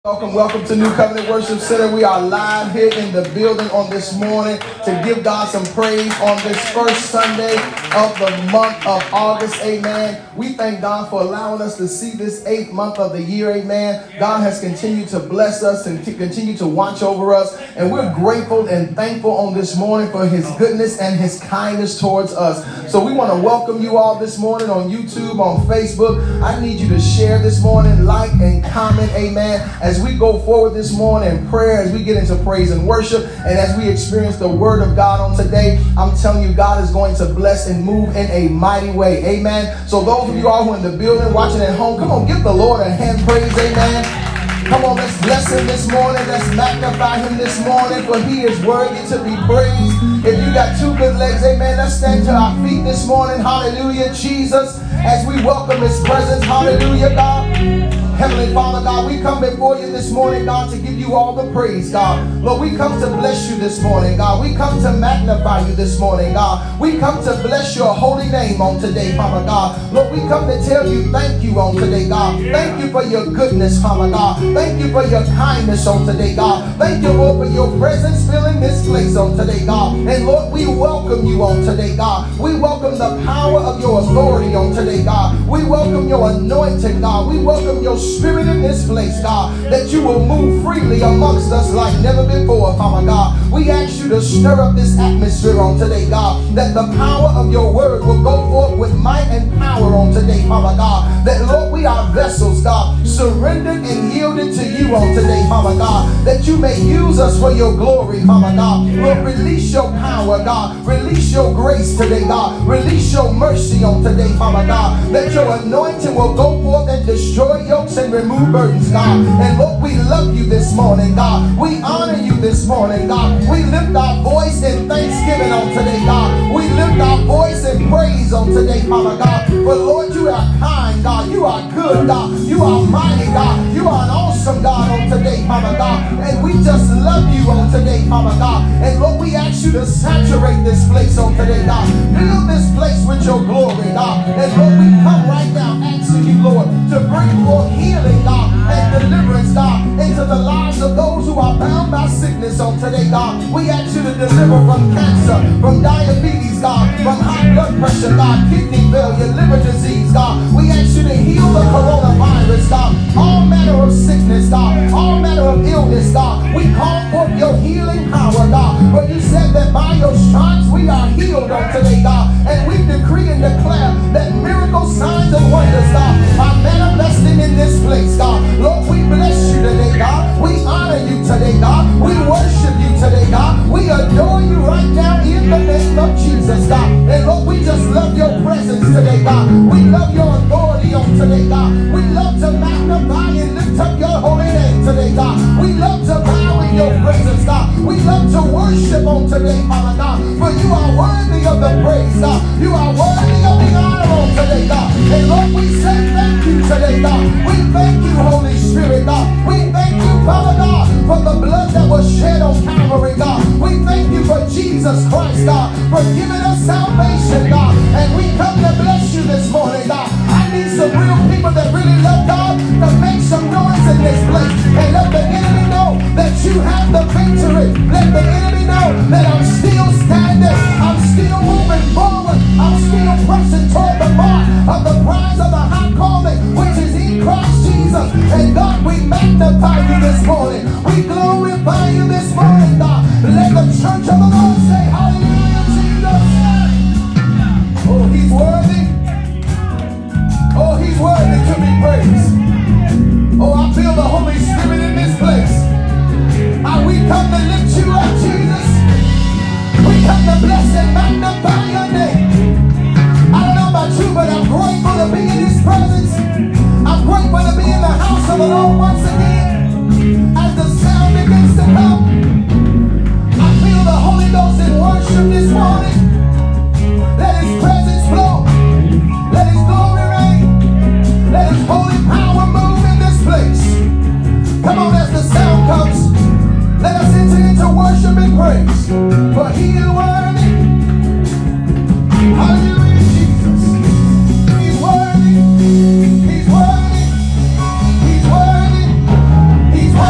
Welcome to New Covenant Worship Center. We are live here in the building on this morning to give God some praise on this first Sunday of the month of August. Amen. We thank God for allowing us to see this 8th month of the year. Amen. God has continued to bless us and to continue to watch over us. And we're grateful and thankful on this morning for his goodness and his kindness towards us. So we want to welcome you all this morning on YouTube, on Facebook. I need you to share this morning, like and comment. Amen. As we go forward this morning in prayer, as we get into praise and worship, and as we experience the word of God on today, I'm telling you, God is going to bless and move in a mighty way. Amen. So those of you all who are in the building, watching at home, come on, give the Lord a hand praise. Amen. Come on, let's bless him this morning. Let's magnify him this morning, for he is worthy to be praised. If you got two good legs, amen, let's stand to our feet this morning. Hallelujah, Jesus, as we welcome his presence. Hallelujah, God. Heavenly Father, God, we come before you this morning, God, to give you all the praise, God. Lord, we come to bless you this morning, God. We come to magnify you this morning, God. We come to bless your holy name on today, Father God. Lord, we come to tell you thank you on today, God. Thank you for your goodness, Father God. Thank you for your kindness on today, God. Thank you, Lord, for your presence filling this place on today, God. And Lord, we welcome you on today, God. We welcome the power of your authority on today, God. We welcome your anointing, God. We welcome your spirit in this place, God, that you will move freely amongst us like never before, Father God. We ask you to stir up this atmosphere on today, God, that the power of your word will go forth with might and power on today, Father God. That, Lord, we are vessels, God, surrendered and yielded to you on today, Father God, that you may use us for your glory, Father God. Lord, release your power, God. Release your grace today, God. Release your mercy on today, Father God, that your anointing will go forth and destroy yokes and remove burdens, God. And Lord, we love you this morning, God. We honor you this morning, God. We lift our voice in thanksgiving on today, God. We lift our voice in praise on today, Father God. For Lord, you are kind, God. You are good, God. You are mighty, God. You are an awesome God on today, Father God. And we just love you on today, Father God. And Lord, we ask you to saturate this place on today, God. Fill this place with your glory, God. And Lord, we come right now asking you, Lord, to bring forth healing, God, and deliverance, God, into the lives of those who are bound by sickness on today, God. We ask you to deliver from cancer, from diabetes, God, from high blood pressure, God, kidney failure, liver disease, God. We ask you to heal the coronavirus, God, all manner of sickness, God, all manner of illness, God. We call forth your healing power, God, for you said that by your stripes we are healed on today, God. And we decree and declare that miracles, signs, and wonders, God, are manifesting in this place, God. Lord, we bless you today, God. We honor you today, God. We worship you today, God. We adore you right now in the name of Jesus, God. And Lord, we just love your presence today, God. We love your authority on today, God. We love to magnify and lift up your holy name today, God. We love to bow in your presence, God. We love to worship on today, Father God. For you are worthy of the praise, God. You are worthy of the honor on today, God. And Lord, we say thank you today, God. We thank you, Holy Spirit, God. We thank you, Father God, for the blood that was shed on Calvary, God. We thank you for Jesus Christ, God, for giving us salvation, God. And we come to bless you this morning, God. I need some real people that really love God to make some noise in this place and let the enemy know that you have the victory. Let the enemy know that I'm still standing. I'm still moving forward. I'm still pressing toward the mark of the prize of the high calling, which is in Christ Jesus. And God, we magnify you this morning. We glorify you this morning, God. Let the church of the Lord say hallelujah, Jesus. Oh, he's worthy. Oh, he's worthy to be praised. Oh, I feel the Holy Spirit in this place. We come to lift you up, Jesus. We come to bless and magnify your name. I don't know about you, but I'm grateful to be in his presence. I'm grateful to be in the house of the Lord once again. As the sound begins to come, I feel the Holy Ghost in worship this morning. Let his presence flow. Let his glory reign. Let his holy power move in this place. Come on, as the sound comes, let us enter into worship and praise. For he is worthy. Hallelujah, Jesus. He's worthy. He's worthy. He's worthy. He's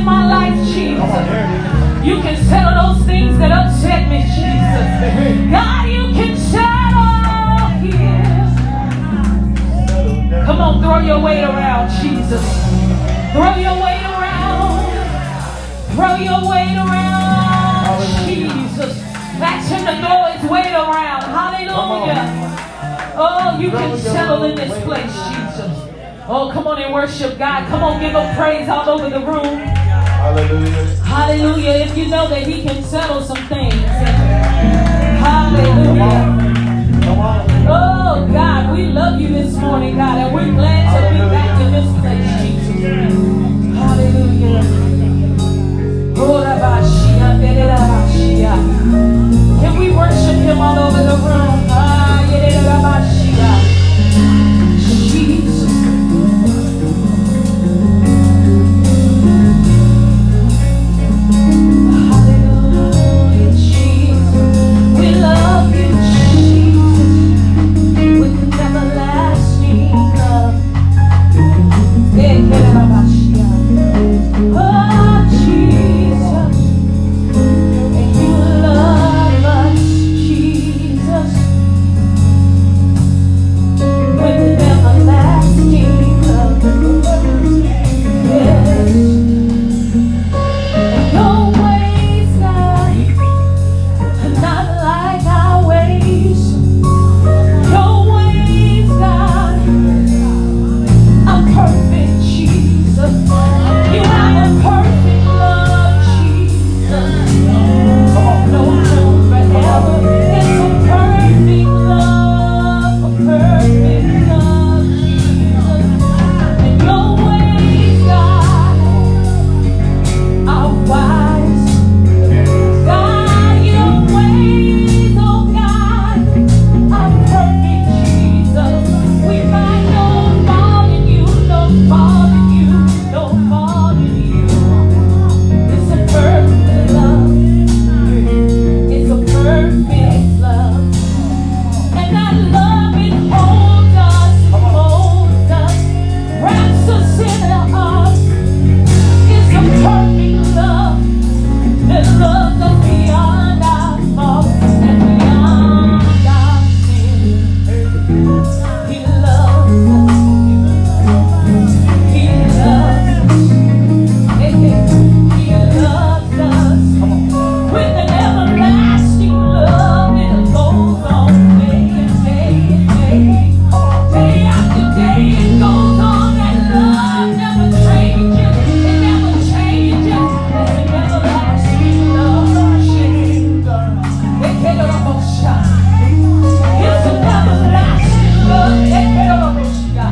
my life, Jesus. You can settle those things that upset me, Jesus. God, you can settle here. Come on, throw your weight around, Jesus. Throw your weight around. Throw your weight around, Jesus. Ask him to throw his weight around. Hallelujah. Oh, you can settle in this place, Jesus. Oh, come on and worship God. Come on, give him praise all over the room. Hallelujah. Hallelujah. If you know that he can settle some things. Hallelujah. Oh, God, we love you this morning, God, and we're glad to be back in this place, Jesus. Hallelujah. Can we worship him all over the room? Jesus. Hallelujah, Jesus. We love you, Jesus, with an everlasting love. Oh, Jesus. And you love us, Jesus, with an everlasting love. Yes. And your ways, God, are not like our ways. Your ways, God, are perfect, Jesus. You have a perfect love, Jesus. No room forever. It's a perfect love, Jesus. And your ways, God, are wise. God, your ways, oh God, are perfect, Jesus. We find no fault in you, no fault in you, no fault in you. It's a perfect love. It's a perfect love. And that love, it holds us, wraps us in us. It's a perfect love that loves us beyond our faults and beyond our sin. He loves us. He loves us. He loves us with an everlasting love that goes on day and day and day. Day after day it goes on. That love never changes. It never changes. It's an everlasting love. It's an everlasting love.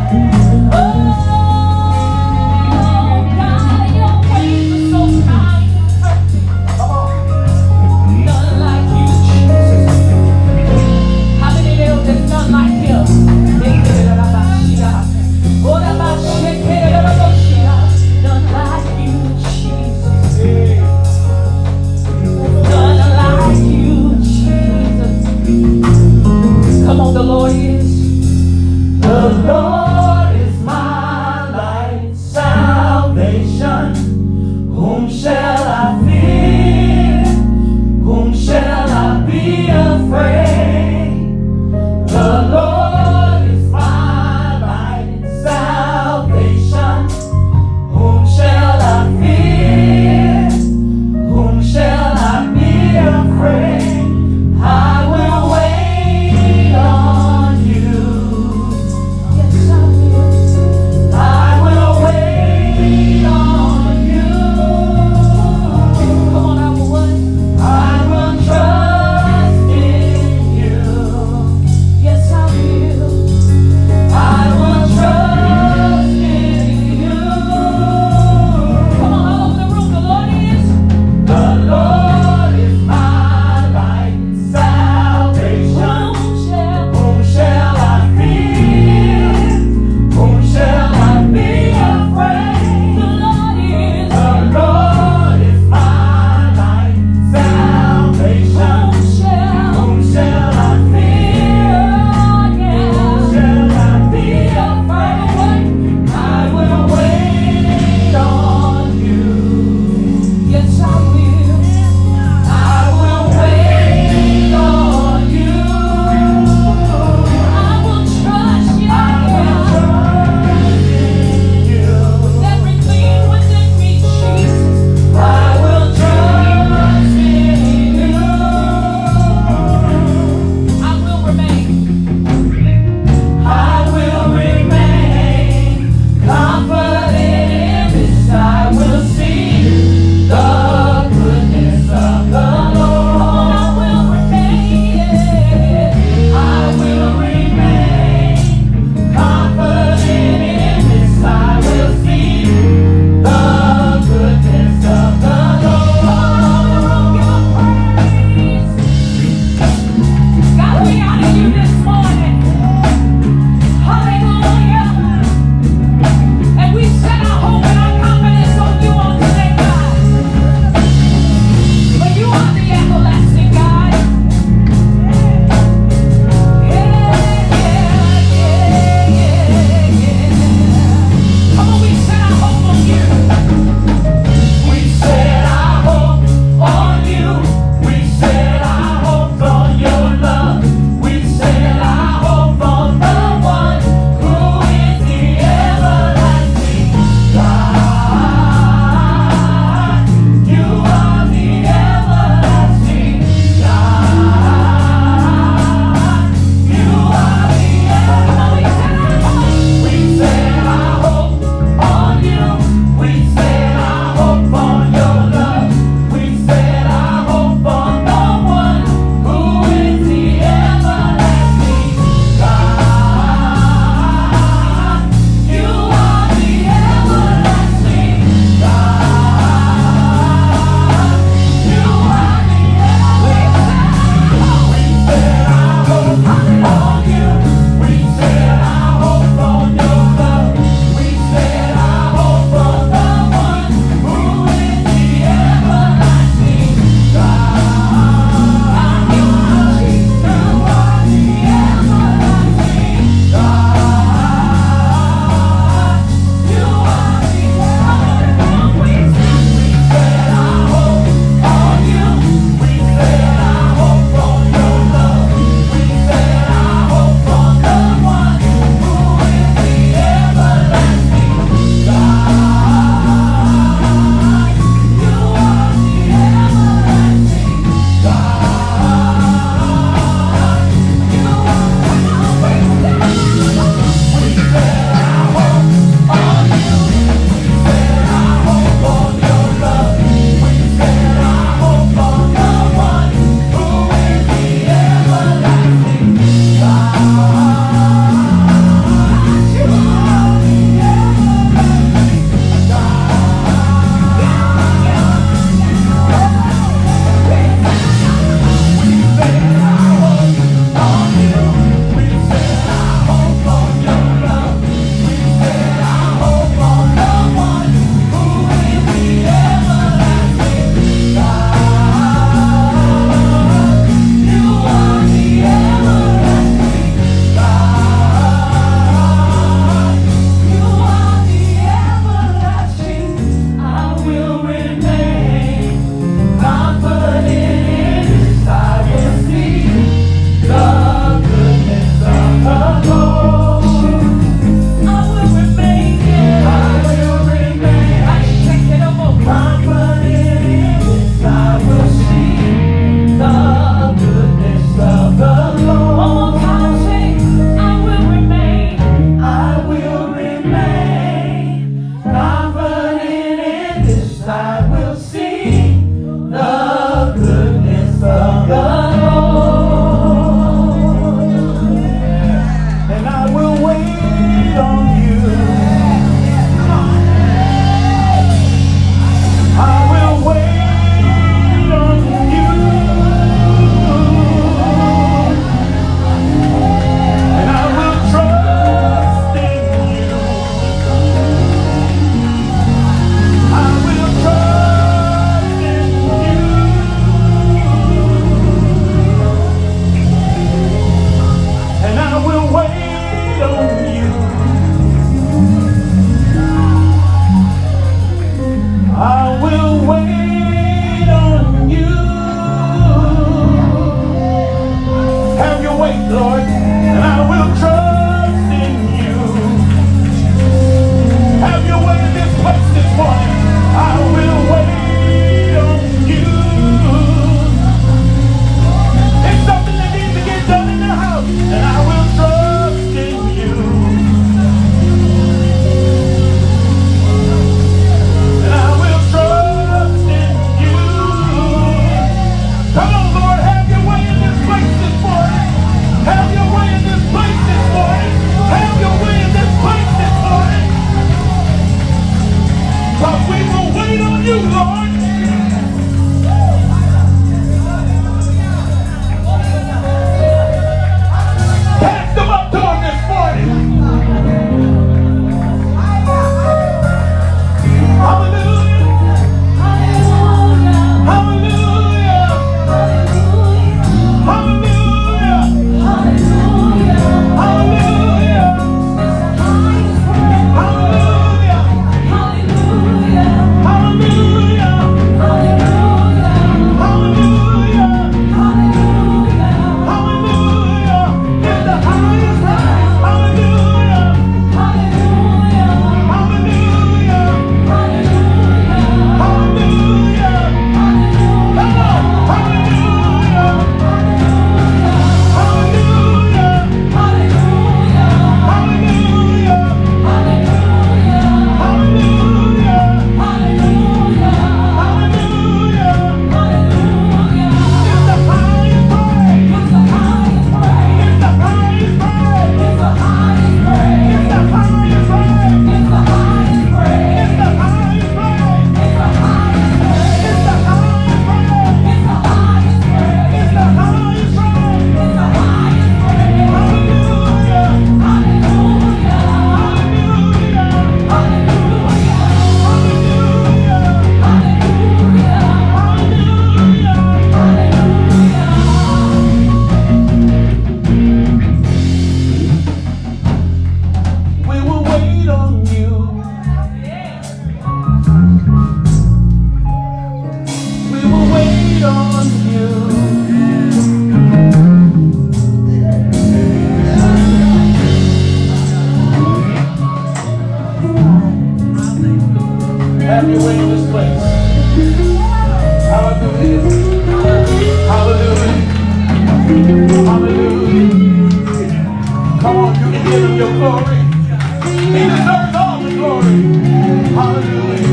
Hallelujah. Come on, you can give him your glory. He deserves all the glory. Hallelujah.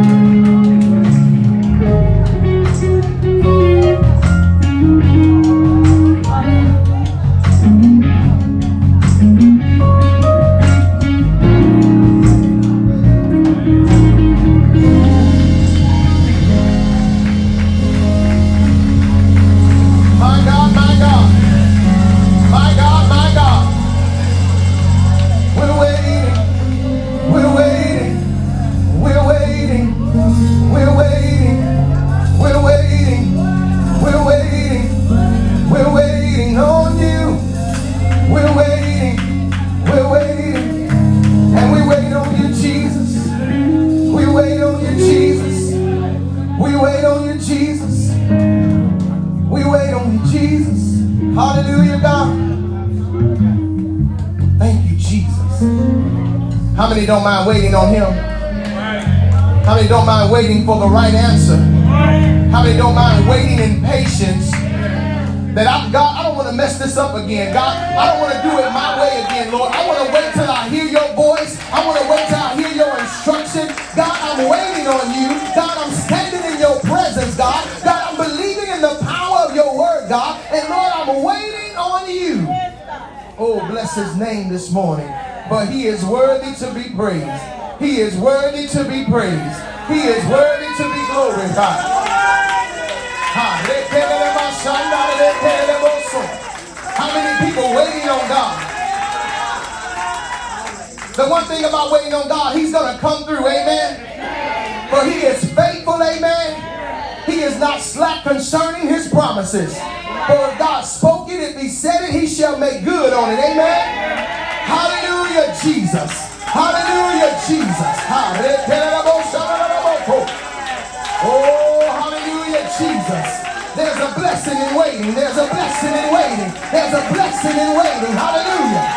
Hallelujah, God. Thank you, Jesus. How many don't mind waiting on him? How many don't mind waiting for the right answer? How many don't mind waiting in patience? That God, I don't want to mess this up again. God, I don't want to do it my way again, Lord. I want to wait till I hear your voice. I want to wait till I hear your instruction. God, I'm waiting on you. God, I'm standing in your presence, God. God, I'm believing in the power of your word, God. And Lord, I'm waiting on you. Oh, bless his name this morning. But he is worthy to be praised. He is worthy to be praised. He is worthy to be glorified. How many people waiting on God? The one thing about waiting on God, he's going to come through, amen? For he is faithful, amen? He is not slack concerning his promises. For if God spoke it, if he said it, he shall make good on it, amen? Hallelujah, Jesus. Hallelujah, Jesus. Oh, hallelujah, Jesus. There's a blessing in waiting. There's a blessing in waiting. There's a blessing in waiting. Hallelujah.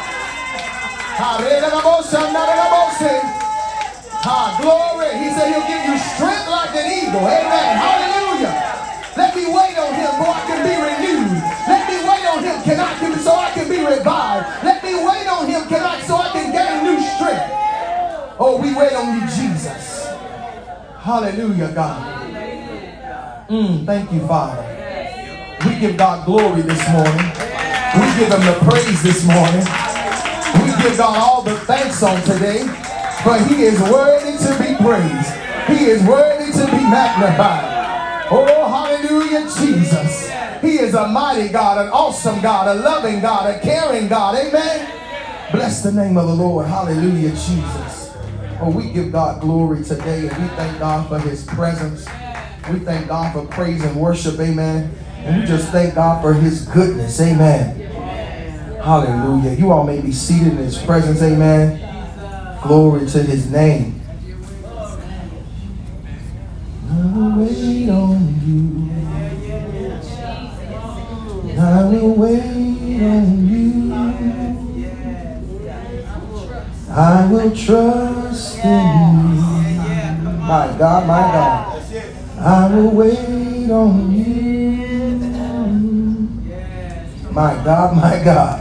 Glory. He said he'll give you strength like an eagle. Amen. Hallelujah. Let me wait on him so I can be renewed. Let me wait on him so I can be revived. Let me wait on him so I can gain new strength. Oh, we wait on you, Jesus. Hallelujah, God. Thank you, Father. We give God glory this morning. We give him the praise this morning. We give God all the thanks on today. But he is worthy to be praised. He is worthy to be magnified. Oh, hallelujah, Jesus. He is a mighty God, an awesome God, a loving God, a caring God. Amen. Bless the name of the Lord. Hallelujah, Jesus. Oh, we give God glory today, and we thank God for his presence. We thank God for praise and worship, amen. And we just thank God for his goodness, amen. Hallelujah. You all may be seated in his presence, amen. Glory to his name. I will wait on you. I will wait on you. I will trust in you. My God, my God. I will wait on you. My God, my God.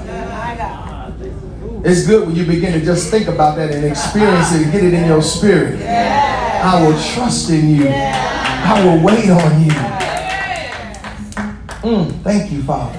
It's good when you begin to just think about that and experience it and get it in your spirit. I will trust in you. I will wait on you. Thank you, Father.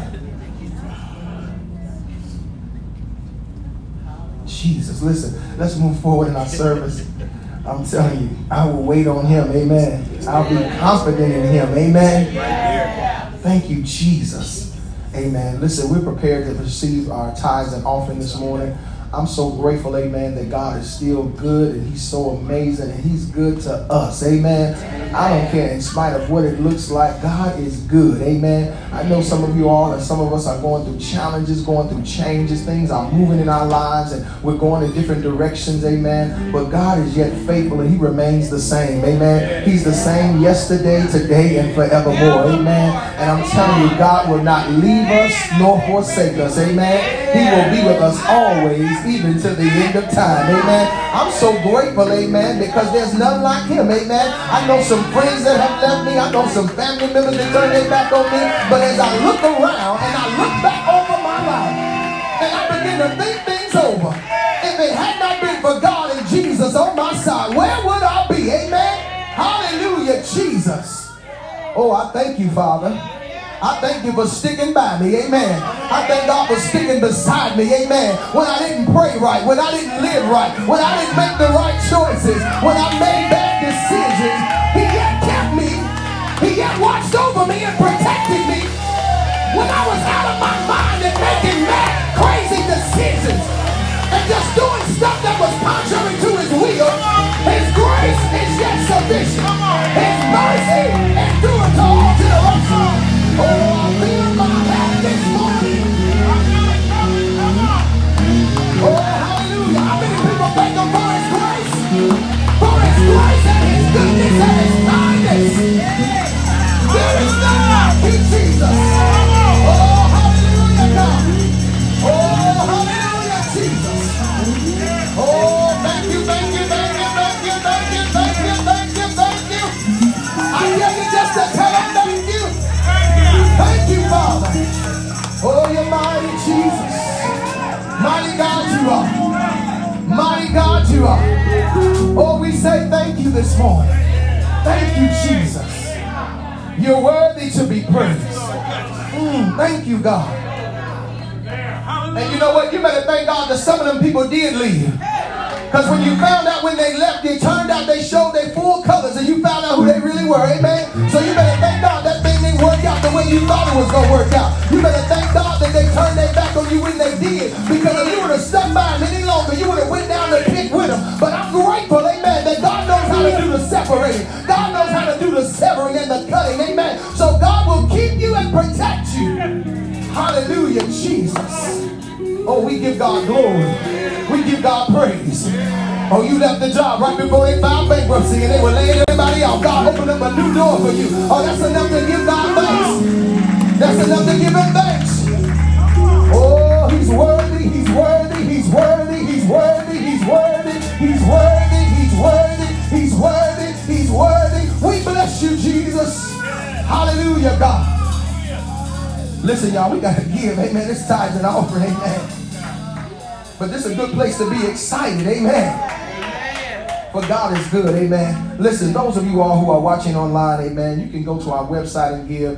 Jesus, listen, let's move forward in our service. I'm telling you, I will wait on him. Amen. I'll be confident in him. Amen. Thank you, Jesus. Amen. Listen, we're prepared to receive our tithes and offering this morning. I'm so grateful, amen, that God is still good and he's so amazing and he's good to us. Amen. I don't care in spite of what it looks like. God is good. Amen. I know some of you all and some of us are going through challenges, going through changes. Things are moving in our lives and we're going in different directions. Amen. But God is yet faithful and he remains the same. Amen. He's the same yesterday, today, and forevermore. Amen. And I'm telling you, God will not leave us nor forsake us. Amen. He will be with us always, even to the end of time. Amen. I'm so grateful, amen, because there's none like him. Amen. I know some friends that have left me. I know some family members that turned their back on me. But as I look around and I look back over my life and I begin to think things over, if it had not been for God and Jesus on my side, where would I be? Amen. Hallelujah, Jesus. Oh, I thank you, Father. I thank you for sticking by me, amen. I thank God for sticking beside me, amen. When I didn't pray right, when I didn't live right, when I didn't make the right choices, when I made bad decisions, he yet kept me. He yet watched over me and protected me. When I was out of my mind and making mad, crazy decisions and just doing stuff that was contrary to his will, his grace is yet sufficient. His mercy endures to all generations. Oh, I feel my head this morning. Oh, hallelujah. How many people thank him for his grace? For his grace and his goodness and his kindness. There is none like you, Jesus. Oh, hallelujah, God. Oh, hallelujah, Jesus. Oh, thank you, thank you, thank you, thank you, thank you, thank you, thank you, thank you. I tell you just to tell him thank you. Thank you, Father. Oh, you're mighty, Jesus. Mighty God you are. Mighty God you are. Oh, we say thank you this morning. Thank you, Jesus. You're worthy to be praised. Thank you, God. And you know what? You better thank God that some of them people did leave. Because when you found out when they left, it turned out they showed their full colors and you found out who they really were. Amen? So you better thank God that thing didn't work out the way you thought it was going to work out. You better thank God that they turned their back on you when they did. Because if you would have stuck by them any longer, you would have went down the pit with them. But I'm grateful, amen, that God knows how to do the separating. God knows how to do the severing and the cutting. Amen? So God will keep you and protect you. Hallelujah, Jesus. Oh, we give God glory. We give God praise. Oh, you left the job right before they filed bankruptcy and they were laying everybody off. God opened up a new door for you. Oh, that's enough to give God thanks. That's enough to give him thanks. Oh, he's worthy, he's worthy, he's worthy, he's worthy, he's worthy, he's worthy, he's worthy, he's worthy, he's worthy. We bless you, Jesus. Hallelujah, God. Listen, y'all, we got to give, amen. It's tithes and offering, amen. But this is a good place to be excited, amen. For God is good, amen. Listen, those of you all who are watching online, amen, you can go to our website and give,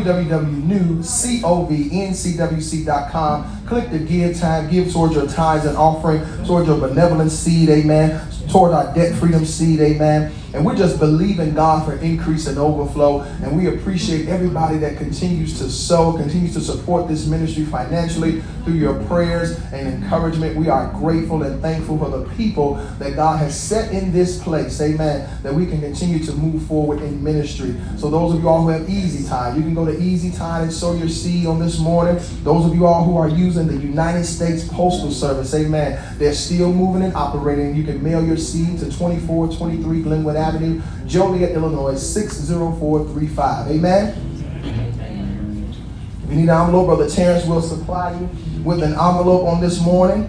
www.newcovncwc.com. Click the give time, give towards your tithes and offering, towards your benevolent seed, amen, toward our debt freedom seed, amen. And we're just believing God for increase and overflow. And we appreciate everybody that continues to sow, continues to support this ministry financially through your prayers and encouragement. We are grateful and thankful for the people that God has set in this place, amen, that we can continue to move forward in ministry. So those of you all who have Easy Tithe, you can go to Easy Tithe and sow your seed on this morning. Those of you all who are using the United States Postal Service, amen, they're still moving and operating. You can mail your seed to 2423 Glenwood Avenue, Joliet, Illinois, 60435. Amen. If you need an envelope, Brother Terrence will supply you with an envelope on this morning.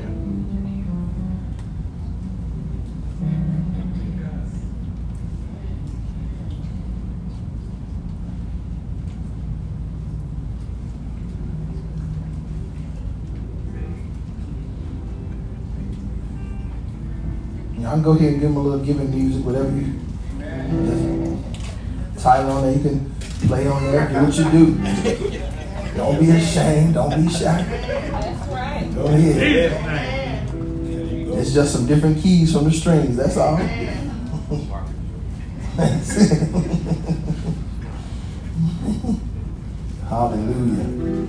I can go ahead and give them a little giving music, whatever you just title on there. You can play on there, do what you do. Don't be ashamed, don't be shy. That's right. Go ahead. It's just some different keys from the strings, that's all. That's it. Hallelujah.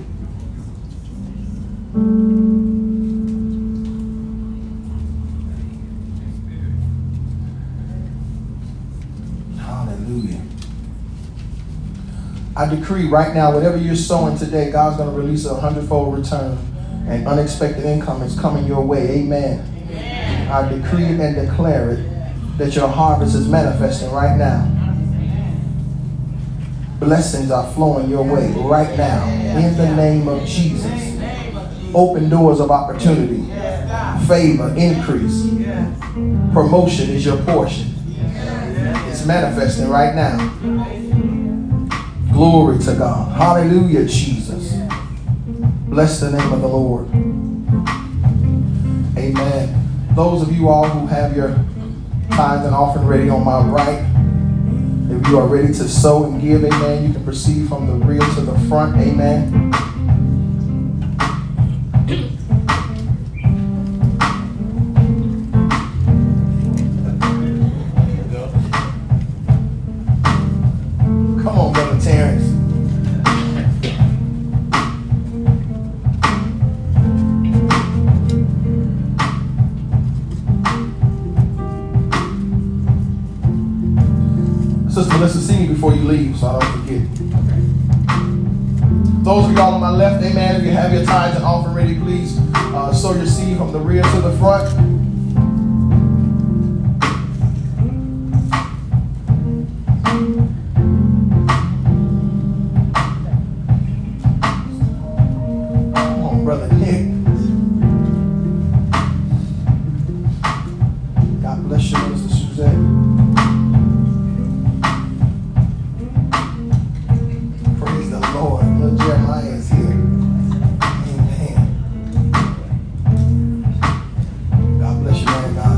I decree right now, whatever you're sowing today, God's going to release a 100-fold return, and unexpected income is coming your way. Amen. Amen. I decree and declare it that your harvest is manifesting right now. Blessings are flowing your way right now in the name of Jesus. Open doors of opportunity, favor, increase, promotion is your portion. It's manifesting right now. Glory to God. Hallelujah, Jesus. Bless the name of the Lord. Amen. Those of you all who have your tithes and offering ready on my right, if you are ready to sow and give, amen, you can proceed from the rear to the front, amen. Come on, Brother Terrence. Sister Melissa, sing me before you leave so I don't forget. Those of y'all on my left, amen, if you have your tithes and offering ready, please sow your seed from the rear to the front. Come on, Brother Nick. God bless you, Mr. Suzette. Lord, little Jeremiah is here. Amen. God bless you, man, God.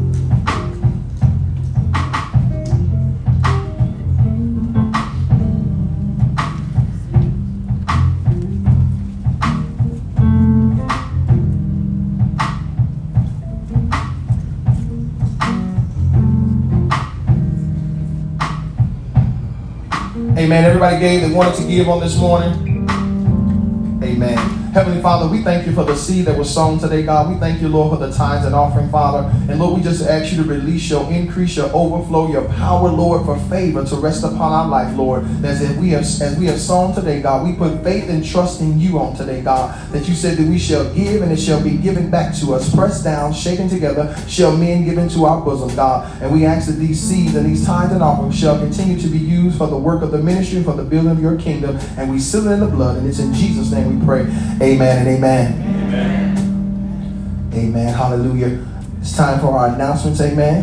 Amen. Everybody gave that wanted to give on this morning. Amen. Heavenly Father, we thank you for the seed that was sown today, God. We thank you, Lord, for the tithes and offering, Father. And Lord, we just ask you to release your increase, your overflow, your power, Lord, for favor to rest upon our life, Lord. As we have sown today, God, we put faith and trust in you on today, God. That you said that we shall give and it shall be given back to us. Pressed down, shaken together, shall men give into our bosom, God. And we ask that these seeds and these tithes and offerings shall continue to be used for the work of the ministry, for the building of your kingdom. And we seal it in the blood. And it's in Jesus' name we pray. Amen and amen. Amen. Amen. Hallelujah. It's time for our announcements. Amen.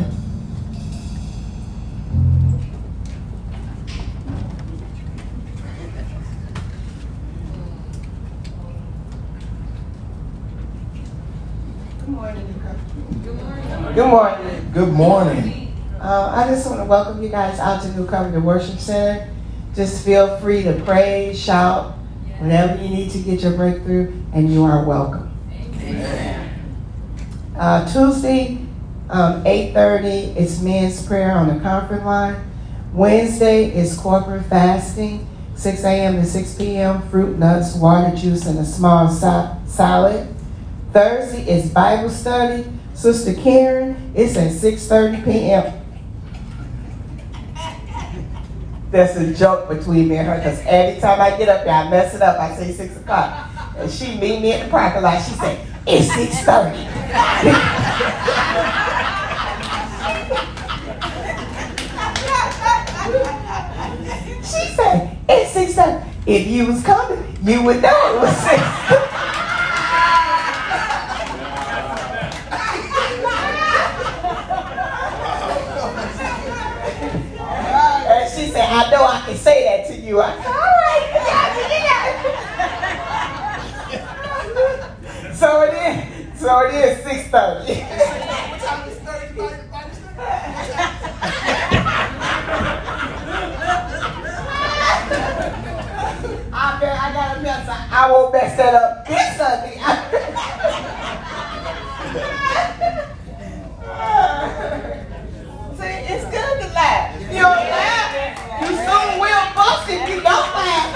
Good morning. Good morning. Good morning. I just want to welcome you guys out to New Covenant Worship Center. Just feel free to praise, shout, whatever you need to get your breakthrough, and you are welcome. Amen. Tuesday, 8:30, it's men's prayer on the conference line. Wednesday is corporate fasting, 6 a.m. to 6 p.m., fruit, nuts, water, juice, and a small salad. Thursday is Bible study. Sister Karen, it's at 6:30 p.m. That's a joke between me and her, because every time I get up there, I mess it up. I say 6 o'clock. And she meet me in the parking lot. She say, it's 6:30. She said, it's 6:30. If you was coming, you would know it was 6. She said, I know I can say that to you. I said, all right, you got it. So it is 6:30. What time is 30? I got a mess. I won't mess that up this Sunday. See, it's good to laugh. If you don't laugh, you soon will bust if you don't laugh.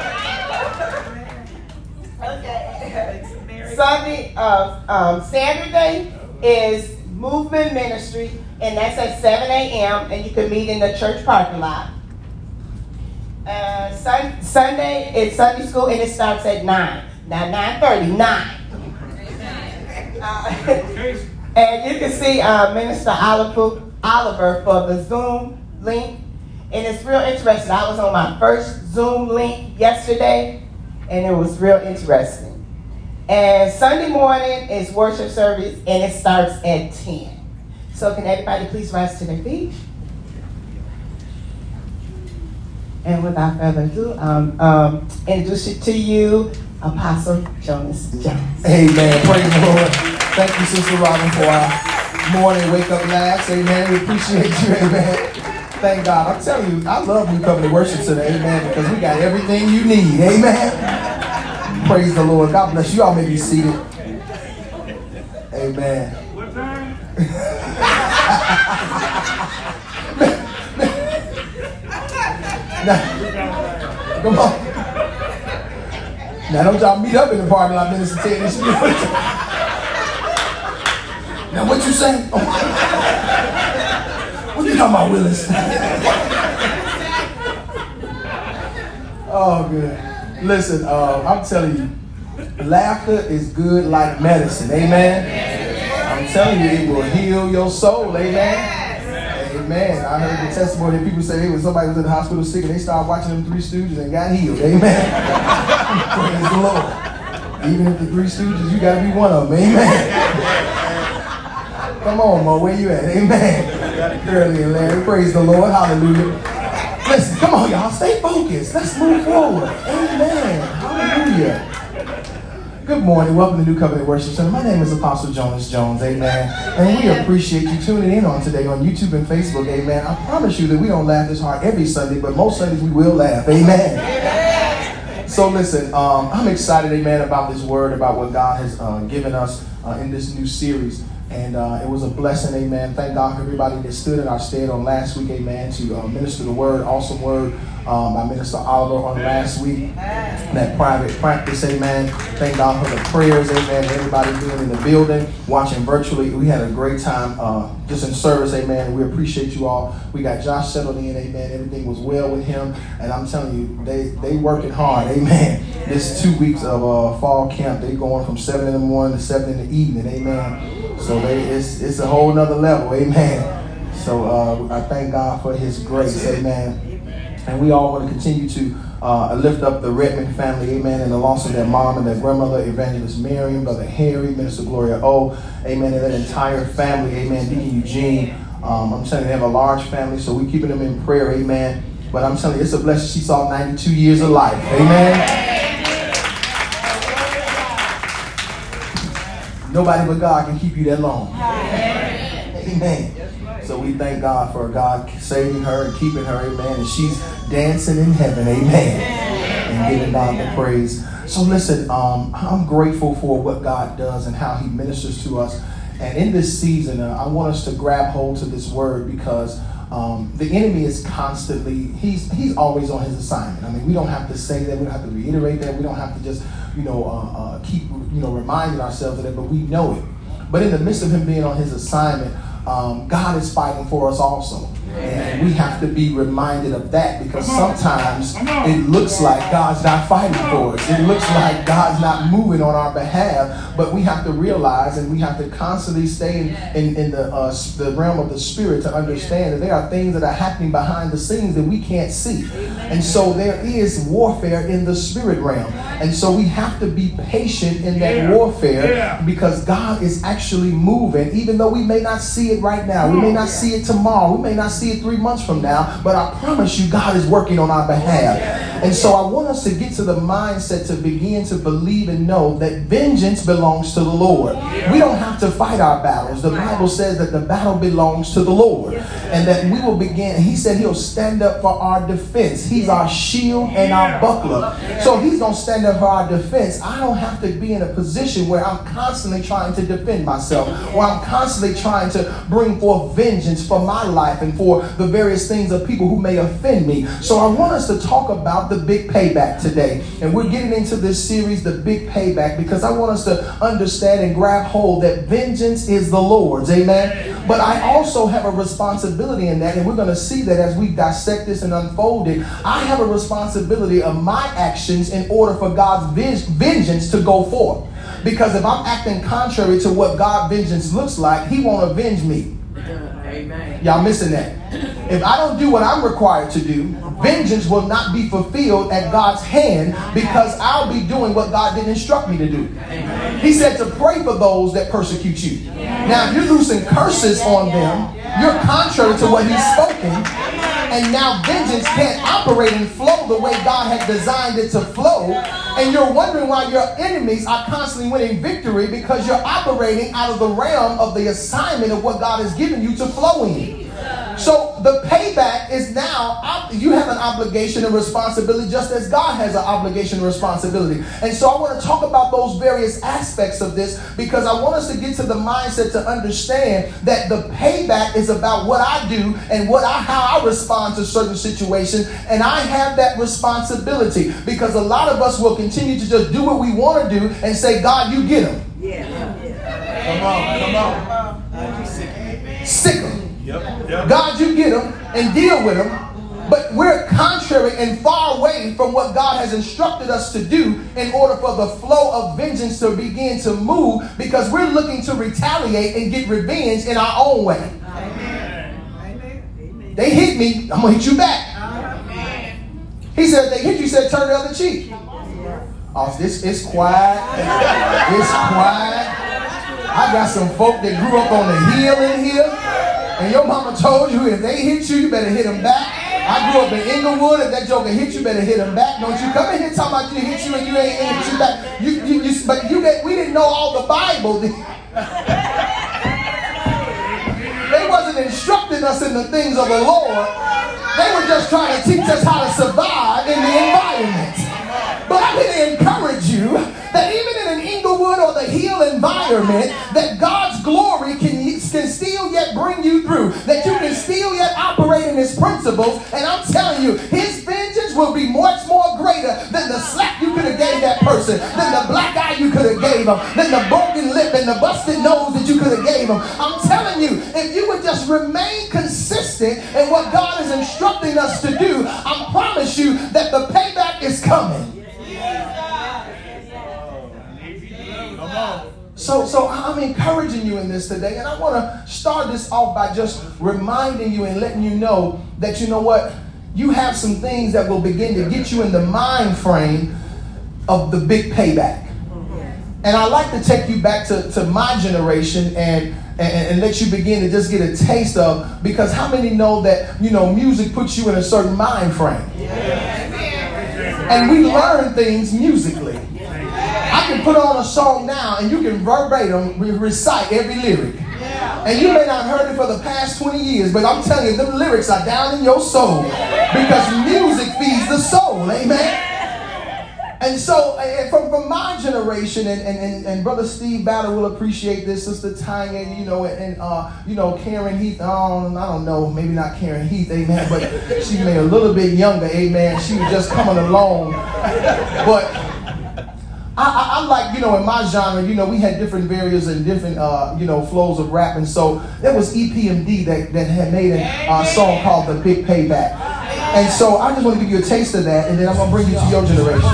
Okay. Sunday, Saturday is Movement Ministry, and that's at 7 a.m. and you can meet in the church parking lot. Sunday is Sunday school, and it starts at 9. Now 9:30, 9. And you can see Minister Oliver for the Zoom link. And it's real interesting. I was on my first Zoom link yesterday, and it was real interesting. And Sunday morning is worship service, and it starts at 10. So can everybody please rise to their feet? And without further ado, introduce it to you, Apostle Jonas Jones. Amen. Praise the Lord. Thank you, Sister Robin, for our morning wake-up laughs. Amen. We appreciate you. Amen. Thank God. I'm telling you, I love when we come to worship today. Amen. Because we got everything you need. Amen. Praise the Lord. God bless you. All may be seated. Amen. What time? Now, come on. Now, don't y'all meet up in the parking lot, Minister Ted. Now, what you saying? Oh. What you talking about, Willis? Oh, good. Listen, I'm telling you, laughter is good like medicine. Amen. I'm telling you, it will heal your soul. Amen. Amen. I heard the testimony that people say when somebody was in the hospital sick and they started watching them Three Stooges and got healed. Amen. Praise the Lord. Even if the Three Stooges, you got to be one of them. Amen. Come on, Mo. Where you at? Amen. Early and Larry. Praise the Lord. Hallelujah. Listen, come on, y'all. Stay focused. Let's move forward. Amen. Hallelujah. Good morning. Welcome to New Covenant Worship Center. My name is Apostle Jonas Jones. Amen. And we appreciate you tuning in on today on YouTube and Facebook. Amen. I promise you that we don't laugh this hard every Sunday, but most Sundays we will laugh. Amen. So listen, I'm excited, amen, about this word, about what God has given us in this new series. And it was a blessing, amen. Thank God for everybody that stood in our stead on last week, amen, to minister the word, awesome word by Minister Oliver on last week. That private practice, amen. Thank God for the prayers, amen. Everybody being in the building, watching virtually. We had a great time just in service, amen. We appreciate you all. We got Josh settled in, amen. Everything was well with him. And I'm telling you, they working hard, amen. This 2 weeks of fall camp, they going from 7 in the morning to 7 in the evening, amen. So it's a whole nother level, amen. So I thank God for his grace, amen. And we all want to continue to lift up the Redmond family, amen, and the loss of their mom and their grandmother, Evangelist Miriam, Brother Harry, Minister Gloria O, amen, and that entire family, amen, Deacon Eugene. I'm telling you, they have a large family, so we're keeping them in prayer, amen. But I'm telling you, it's a blessing. She saw 92 years of life, amen. Nobody but God can keep you that long. Amen. So we thank God for God saving her and keeping her, amen. And she's dancing in heaven, amen. And giving God the praise. So listen, I'm grateful for what God does and how he ministers to us. And in this season, I want us to grab hold to this word because the enemy is constantly, he's always on his assignment. I mean, we don't have to say that. We don't have to reiterate that. We don't have to just, keep, reminding ourselves of it, but we know it. But in the midst of him being on his assignment, God is fighting for us also. And we have to be reminded of that because sometimes it looks like God's not fighting for us. It looks like God's not moving on our behalf. But we have to realize and we have to constantly stay in the realm of the spirit to understand that there are things that are happening behind the scenes that we can't see. And so there is warfare in the spirit realm. And so we have to be patient in that warfare because God is actually moving, even though we may not see it right now. We may not see it tomorrow. We may not see it 3 months from now. But I promise you, God is working on our behalf. And so I want us to get to the mindset to begin to believe and know that vengeance belongs to the Lord. We don't have to fight our battles. The Bible says that the battle belongs to the Lord. And that we will begin. He said he'll stand up for our defense. He's our shield and our buckler. So if he's going to stand up for our defense, I don't have to be in a position where I'm constantly trying to defend myself, or I'm constantly trying to bring forth vengeance for my life and for the various things of people who may offend me. So I want us to talk about the big payback today. And we're getting into this series, the big payback, because I want us to understand and grab hold that vengeance is the Lord's. Amen. But I also have a responsibility in that, and we're going to see that as we dissect this and unfold it. I have a responsibility of my actions in order for God's vengeance to go forth. Because if I'm acting contrary to what God's vengeance looks like, he won't avenge me. Amen. Y'all missing that? If I don't do what I'm required to do, vengeance will not be fulfilled at God's hand because I'll be doing what God didn't instruct me to do. He said to pray for those that persecute you. Now, if you're loosing curses on them, you're contrary to what He's spoken. And now vengeance can't operate and flow the way God had designed it to flow. And you're wondering why your enemies are constantly winning victory because you're operating out of the realm of the assignment of what God has given you to flow in. So the payback is now, you have an obligation and responsibility just as God has an obligation and responsibility. And so I want to talk about those various aspects of this because I want us to get to the mindset to understand that the payback is about what I do and how I respond to certain situations. And I have that responsibility because a lot of us will continue to just do what we want to do and say, God, you get them. Come on. Sick them. Yep. God, you get them and deal with them. But we're contrary and far away from what God has instructed us to do in order for the flow of vengeance to begin to move because we're looking to retaliate and get revenge in our own way. Amen. They hit me, I'm going to hit you back. Amen. He said, they hit you, he said, turn the other cheek. Oh, this is quiet. It's quiet. I got some folk that grew up on the hill in here. And your mama told you if they hit you, you better hit them back. I grew up in Inglewood. If that joker hit you, better hit him back. Don't you come in here talking about you hit you and you ain't hit you back. But we didn't know all the Bible. They wasn't instructing us in the things of the Lord. They were just trying to teach us how to survive in the environment. But I'm here to encourage you that even in an Inglewood or the Hill environment, that God's glory can still yet bring you through. That you can still yet operate in His principles. And I'm telling you, His vengeance will be much more greater than the slap you could have gave that person, than the black eye you could have gave them, than the broken lip and the busted nose that you could have gave them. I'm telling you, if you would just remain consistent in what God is instructing us to do, I promise you that the payback is coming. So I'm encouraging you in this today, and I want to start this off by just reminding you and letting you know that, you know what, you have some things that will begin to get you in the mind frame of the big payback. And I like to take you back to my generation and let you begin to just get a taste of, because how many know that, you know, music puts you in a certain mind frame? And we learn things musically. I can put on a song now and you can verbatim recite every lyric. And you may not have heard it for the past 20 years, but I'm telling you, the lyrics are down in your soul because music feeds the soul. Amen. And so from my generation, and Brother Steve Batter will appreciate this, Sister Tanya, and Karen Heath, I don't know, maybe not Karen Heath, amen, but she may a little bit younger, amen. She was just coming along. But I like, in my genre, we had different variants and different, flows of rap. And so there was EPMD that had made a song called The Big Payback. And so I just want to give you a taste of that, and then I'm going to bring you to your generation.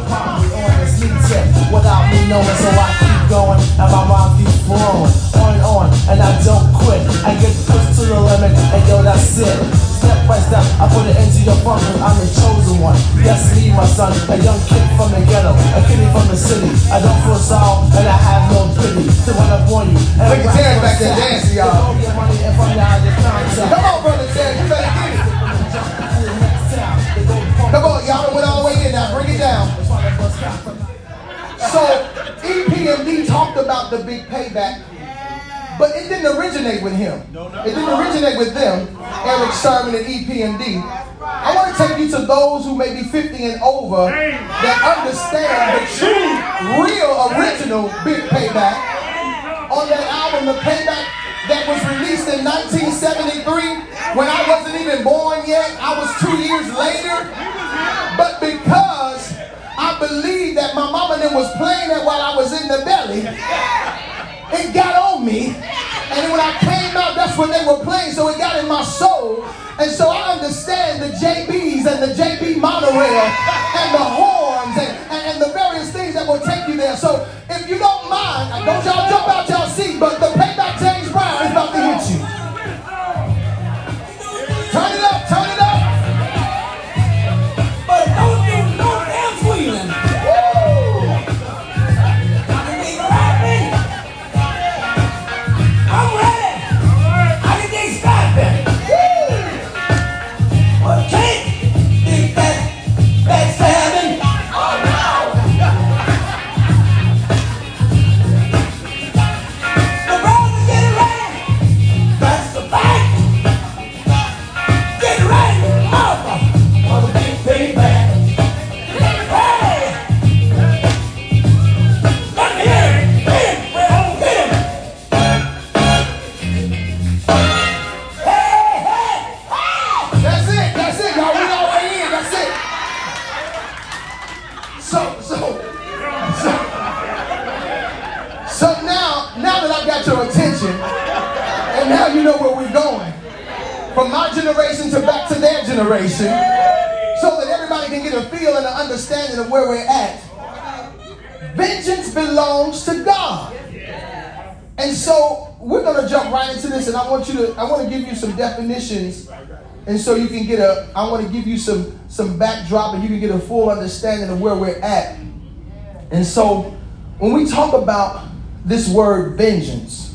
Without me knowing, so I keep going, and my mind keeps flowing on, and I don't quit. I get pushed to the limit, and that's it. Step by step, I put it into your function. I'm the chosen one. Yes, me, my son, a young kid from the ghetto, a kiddie from the city. I don't feel sorrow, and I have no pity to run up on you. Look at Terry back there dancing, y'all. Come on, Brother Terry, you better get it. Come on, y'all went all the way in now. Bring it down. So EPMD talked about the big payback, but it didn't originate with him. It didn't originate with them, Eric Sermon and EPMD. I want to take you to those who may be 50 and over that understand the true, real, original big payback. On that album, The Payback, that was released in 1973, when I wasn't even born yet. I was 2 years later. But because I believe that my mama then was playing that while I was in the belly, it got on me. And when I came out, that's what they were playing, so it got in my soul. And so I understand the JBs and the JB monorail and the horns and the various things that will take you there. So if you don't mind, don't y'all jump out y'all seat, but the Payback James Brown is about to hit you. Turn and now you know where we're going. From my generation to back to their generation, so that everybody can get a feel and an understanding of where we're at. Vengeance belongs to God. And so we're going to jump right into this, and I want to give you some definitions, and so you can get I want to give you some backdrop, and you can get a full understanding of where we're at. And so when we talk about this word vengeance,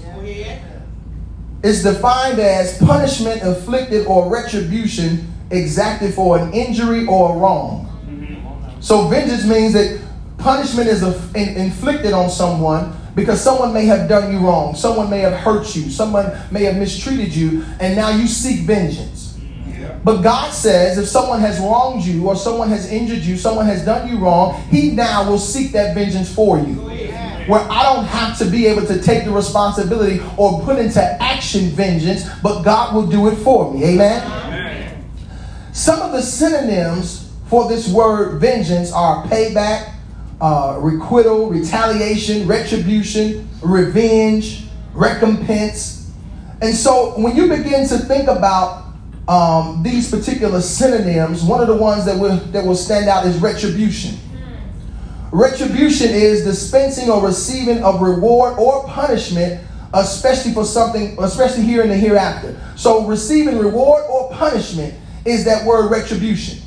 it's defined as punishment inflicted or retribution exacted for an injury or a wrong. So vengeance means that punishment is inflicted on someone because someone may have done you wrong. Someone may have hurt you. Someone may have mistreated you, and now you seek vengeance. But God says if someone has wronged you or someone has injured you, someone has done you wrong, he now will seek that vengeance for you. Where I don't have to be able to take the responsibility or put into action vengeance, but God will do it for me. Amen? Some of the synonyms for this word vengeance are payback, requital, retaliation, retribution, revenge, recompense. And so when you begin to think about these particular synonyms, one of the ones that will stand out is retribution. Retribution is dispensing or receiving of reward or punishment, especially for something, especially here in the hereafter. So receiving reward or punishment is that word retribution.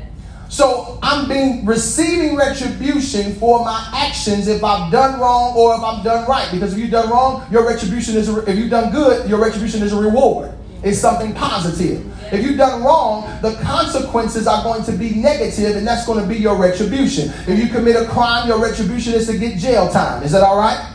So I'm receiving retribution for my actions if I've done wrong or if I've done right. Because if you've done wrong, your retribution is, if you've done good, your retribution is a reward. It's something positive. If you've done wrong, the consequences are going to be negative, and that's going to be your retribution. If you commit a crime, your retribution is to get jail time. Is that all right?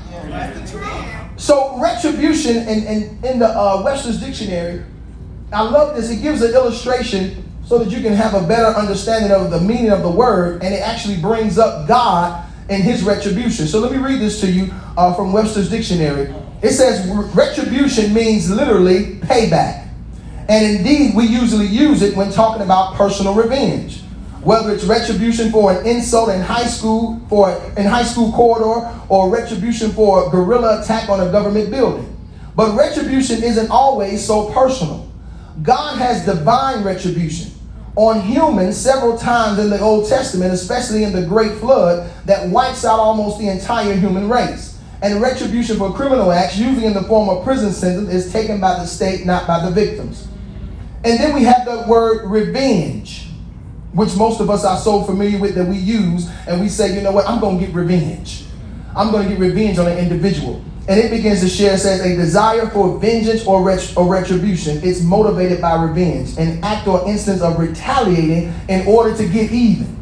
So retribution in the Webster's Dictionary, I love this. It gives an illustration so that you can have a better understanding of the meaning of the word, and it actually brings up God and his retribution. So let me read this to you from Webster's Dictionary. It says retribution means literally payback. And indeed, we usually use it when talking about personal revenge. Whether it's retribution for an insult in high school corridor, or retribution for a guerrilla attack on a government building. But retribution isn't always so personal. God has divine retribution on humans several times in the Old Testament, especially in the Great Flood that wipes out almost the entire human race. And retribution for criminal acts, usually in the form of prison sentence, is taken by the state, not by the victims. And then we have the word revenge, which most of us are so familiar with that we use, and we say, you know what, I'm going to get revenge. I'm going to get revenge on an individual. And it begins to share, says, a desire for vengeance or retribution. It's motivated by revenge, an act or instance of retaliating in order to get even.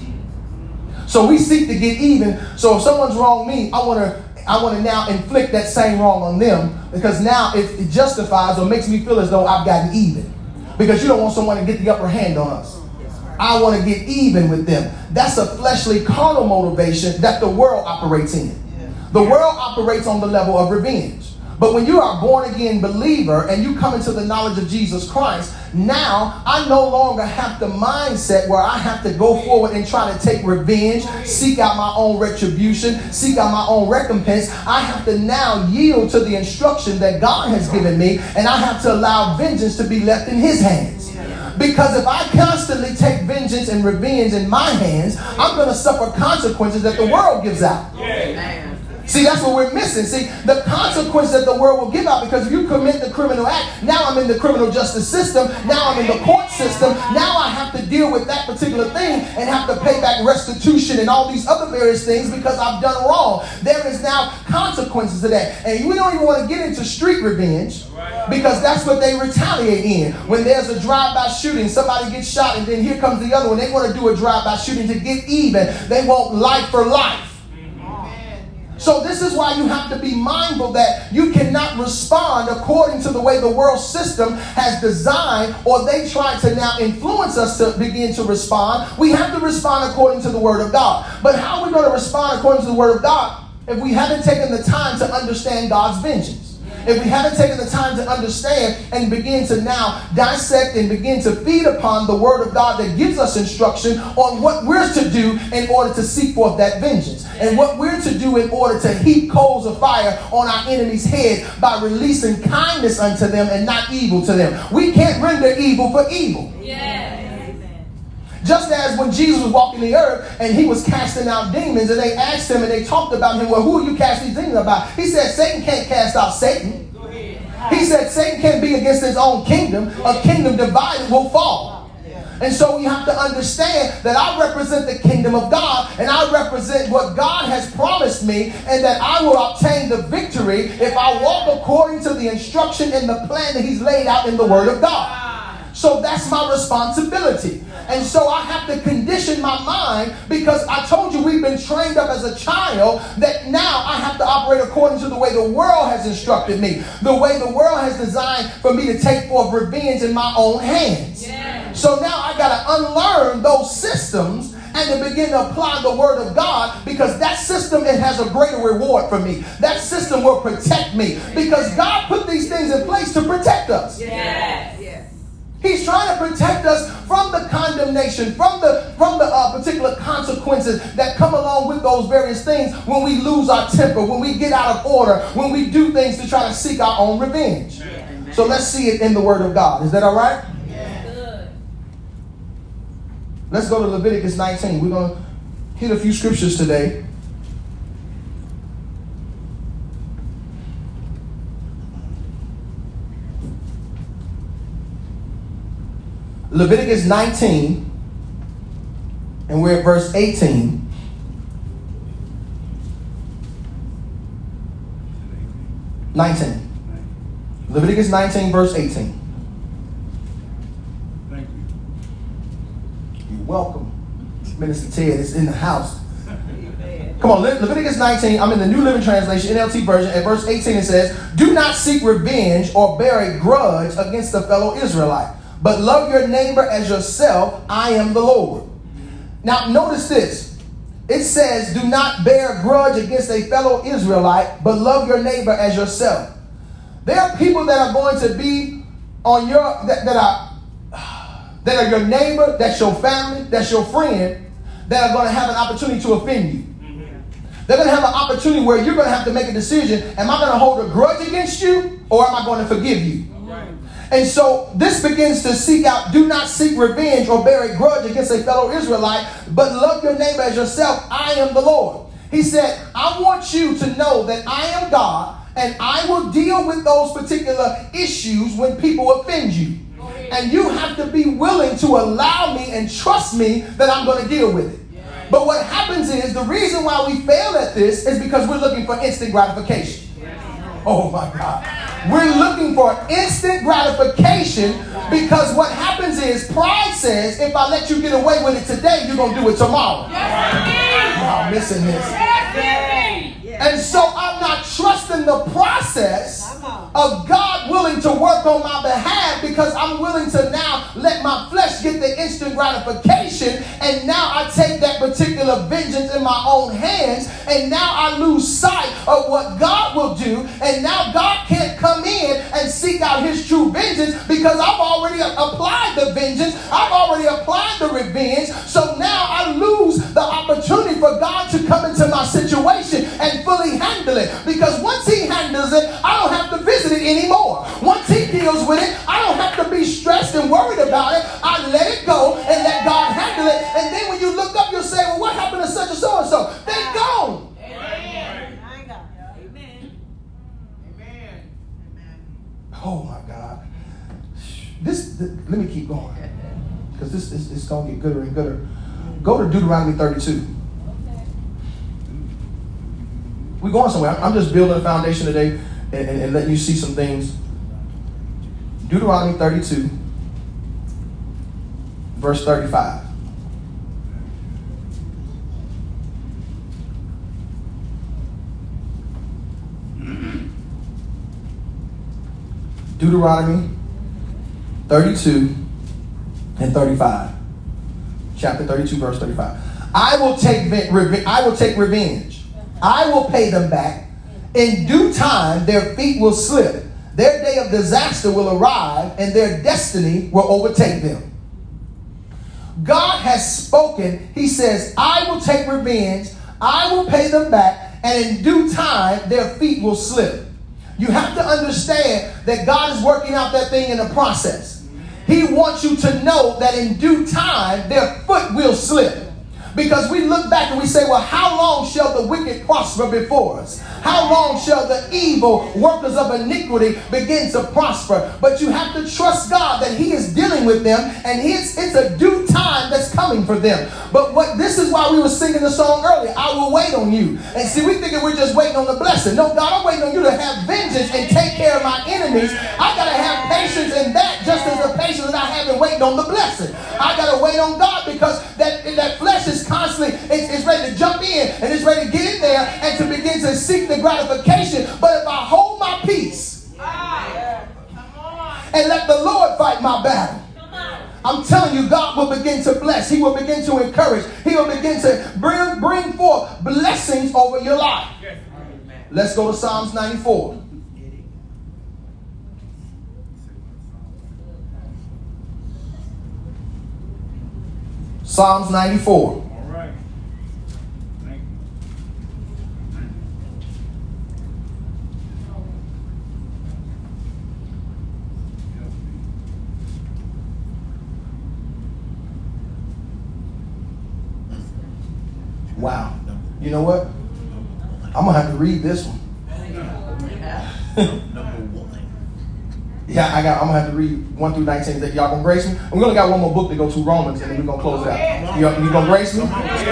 So we seek to get even. So if someone's wronged me, I want to now inflict that same wrong on them, because now it justifies or makes me feel as though I've gotten even. Because you don't want someone to get the upper hand on us. I want to get even with them. That's a fleshly, carnal motivation that the world operates in. The world operates on the level of revenge. But when you are a born-again believer and you come into the knowledge of Jesus Christ, now I no longer have the mindset where I have to go forward and try to take revenge, seek out my own retribution, seek out my own recompense. I have to now yield to the instruction that God has given me, and I have to allow vengeance to be left in his hands. Because if I constantly take vengeance and revenge in my hands, I'm going to suffer consequences that the world gives out. See, that's what we're missing. See, the consequence that the world will give out, because if you commit the criminal act, now I'm in the criminal justice system, now I'm in the court system, now I have to deal with that particular thing and have to pay back restitution and all these other various things because I've done wrong. There is now consequences to that. And we don't even want to get into street revenge, because that's what they retaliate in. When there's a drive-by shooting, somebody gets shot, and then here comes the other one. They want to do a drive-by shooting to get even. They want life for life. So this is why you have to be mindful that you cannot respond according to the way the world system has designed, or they try to now influence us to begin to respond. We have to respond according to the Word of God. But how are we going to respond according to the Word of God if we haven't taken the time to understand God's vengeance? If we haven't taken the time to understand and begin to now dissect and begin to feed upon the word of God that gives us instruction on what we're to do in order to seek forth that vengeance, and what we're to do in order to heap coals of fire on our enemy's head by releasing kindness unto them and not evil to them. We can't render evil for evil. Just as when Jesus was walking the earth and he was casting out demons, and they asked him and they talked about him, well, who are you casting these demons about? He said, Satan can't cast out Satan. He said, Satan can't be against his own kingdom. A kingdom divided will fall. And so you have to understand that I represent the kingdom of God, and I represent what God has promised me, and that I will obtain the victory if I walk according to the instruction and the plan that he's laid out in the word of God. So that's my responsibility. And so I have to condition my mind, because I told you we've been trained up as a child that now I have to operate according to the way the world has instructed me, the way the world has designed for me to take forth revenge in my own hands. So now I got to unlearn those systems and to begin to apply the word of God, because that system, it has a greater reward for me. That system will protect me, because God put these things in place to protect us. He's trying to protect us from the condemnation, from the particular consequences that come along with those various things when we lose our temper, when we get out of order, when we do things to try to seek our own revenge. So let's see it in the word of God. Is that all right? Good. Let's go to Leviticus 19. We're going to hit a few scriptures today. Leviticus 19, and we're at verse 18. Leviticus 19, verse 18. Thank you. You're welcome. Minister Ted is in the house. Come on, Leviticus 19, I'm in the New Living Translation, NLT version. At verse 18 it says, do not seek revenge or bear a grudge against a fellow Israelite, but love your neighbor as yourself. I am the Lord. Now, notice this. It says, do not bear a grudge against a fellow Israelite, but love your neighbor as yourself. There are people that are going to be on your, that are your neighbor, that's your family, that's your friend, that are going to have an opportunity to offend you. They're going to have an opportunity where you're going to have to make a decision. Am I going to hold a grudge against you, or am I going to forgive you? And so this begins to seek out, do not seek revenge or bear a grudge against a fellow Israelite, but love your neighbor as yourself. I am the Lord. He said, I want you to know that I am God, and I will deal with those particular issues when people offend you. And you have to be willing to allow me and trust me that I'm going to deal with it. But what happens is, the reason why we fail at this is because we're looking for instant gratification. Oh my God. We're looking for instant gratification, because what happens is pride says, if I let you get away with it today, you're going to do it tomorrow. I'm missing this. And so I'm not trusting the process of God willing to work on my behalf, because I'm willing to now let my flesh get the instant gratification, and now I take that particular vengeance in my own hands, and now I lose sight of what God will do, and now God can't come in and seek out his true vengeance, because I've already applied the vengeance, I've already applied the revenge. So now I lose the opportunity for God to come into my situation and fully handle it, because once he handles it, I don't have to visit it anymore. Once he deals with it, I don't have to be stressed and worried about it. I let it go and let God handle it. And then when you look up, you'll say, well, what happened to such and so and so? They're gone. Oh my God. Let me keep going, because this is going to get gooder and gooder. Go to Deuteronomy 32. We're going somewhere. I'm just building a foundation today and letting you see some things. Deuteronomy 32, verse 35. Deuteronomy 32 and 35. Chapter 32, verse 35. I will take revenge. I will pay them back, In due time, their feet will slip. Their day of disaster will arrive, and their destiny will overtake them. God has spoken. He says, I will take revenge. I will pay them back. And in due time, their feet will slip. You have to understand that God is working out that thing in the process. He wants you to know that in due time, their foot will slip. Because we look back and we say, well, how long shall the wicked prosper before us? How long shall the evil workers of iniquity begin to prosper? But you have to trust God that he is dealing with them, and it's a due time that's coming for them. But this is why we were singing the song earlier, I will wait on you. And see, we thinking we're just waiting on the blessing. No, God, I'm waiting on you to have vengeance and take care of my enemies. I got to have patience in that, just as the patience that I have in waiting on the blessing. I got to wait on God, because that flesh is constantly, it's ready to jump in, and it's ready to get in there and to begin to seek the gratification. But if I hold my peace and let the Lord fight my battle, I'm telling you, God will begin to bless. He will begin to encourage. He will begin to bring forth blessings over your life. Let's go to Psalms 94. Psalms 94. All right. Thank you. Wow. You know what? I'm going to have to read this one. Yeah, I'm going to have to read 1 through 19. Y'all going to grace me? We only got one more book to go to, Romans, and then we're going to close it out. You going to grace me? All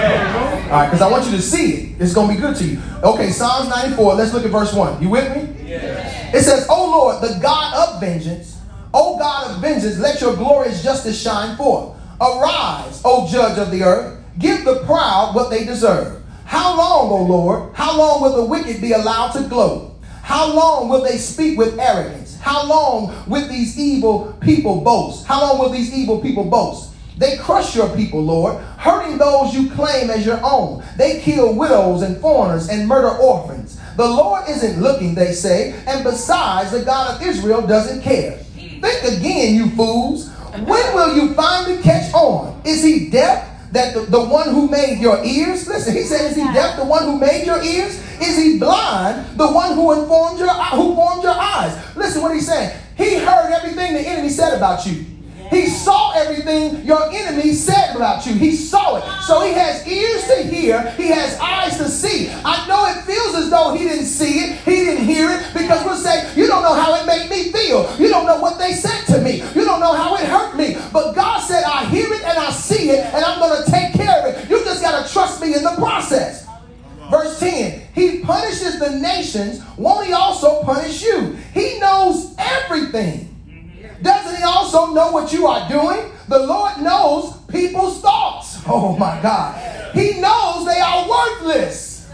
right, because I want you to see it. It's going to be good to you. Okay, Psalms 94. Let's look at verse 1. You with me? Yes. It says, O Lord, the God of vengeance, O God of vengeance, let your glorious justice shine forth. Arise, O judge of the earth. Give the proud what they deserve. How long, O Lord? How long will the wicked be allowed to gloat? How long will they speak with arrogance? How long will these evil people boast? How long will these evil people boast? They crush your people, Lord, hurting those you claim as your own. They kill widows and foreigners and murder orphans. The Lord isn't looking, they say, and besides, the God of Israel doesn't care. Think again, you fools. When will you finally catch on? Is he deaf? That the one who made your ears? Listen, he said, is he deaf, the one who made your ears? Is he blind, the one who formed your eyes? Listen what he's saying. He heard everything the enemy said about you. He saw everything your enemy said about you. He saw it. So he has ears to hear. He has eyes to see. I know it feels as though he didn't see it. He didn't hear it, because we'll say, you don't know how it made me feel. You don't know what they said to me. You don't know how it hurt me. But God said, I hear it and I see it, and I'm going to take care of it. You just got to trust me in the process. Verse 10, he punishes the nations. Won't he also punish you? He knows everything. Doesn't he also know what you are doing? The Lord knows people's thoughts. Oh my God. He knows they are worthless.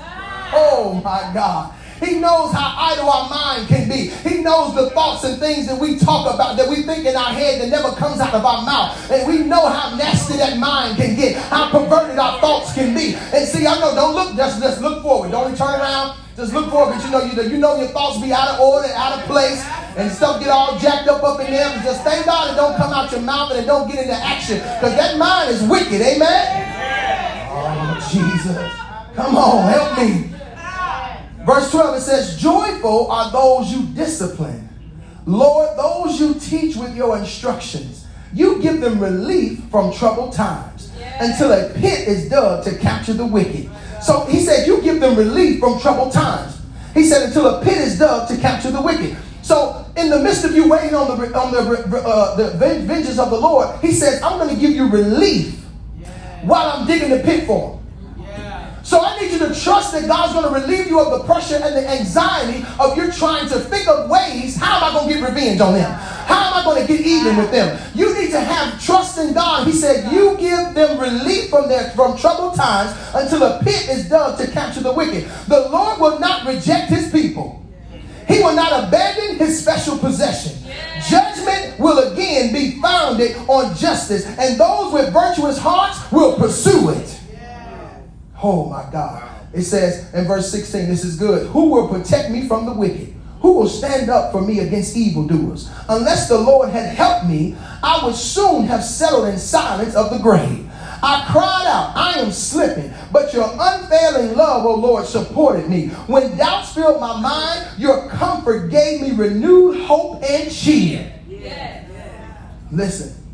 Oh my God. He knows how idle our mind can be. He knows the thoughts and things that we talk about, that we think in our head, that never comes out of our mouth. And we know how nasty that mind can get, how perverted our thoughts can be. And see, I know, don't look, just look forward. Don't turn around. Just look forward, but you know your thoughts be out of order, out of place, and stuff get all jacked up in there. Just thank God it don't come out your mouth and it don't get into action, because that mind is wicked. Amen? Oh, Jesus. Come on, help me. Verse 12, it says, joyful are those you discipline. Lord, those you teach with your instructions. You give them relief from troubled times, until a pit is dug to capture the wicked. So he said, you give them relief from troubled times. He said, until a pit is dug to capture the wicked. So in the midst of you waiting on the vengeance of the Lord, he says, I'm going to give you relief while I'm digging the pit for them. So I need you to trust that God's going to relieve you of the pressure and the anxiety of you trying to think of ways, how am I going to get revenge on them? How am I going to get even with them? You need to have trust in God. He said, you give them relief from troubled times until a pit is dug to capture the wicked. The Lord will not reject his people. He will not abandon his special possession. Judgment will again be founded on justice, and those with virtuous hearts will pursue it. Oh my God. It says in verse 16, this is good. Who will protect me from the wicked? Who will stand up for me against evildoers? Unless the Lord had helped me, I would soon have settled in silence of the grave. I cried out, I am slipping, but your unfailing love, O Lord, supported me. When doubts filled my mind, your comfort gave me renewed hope and cheer. Listen,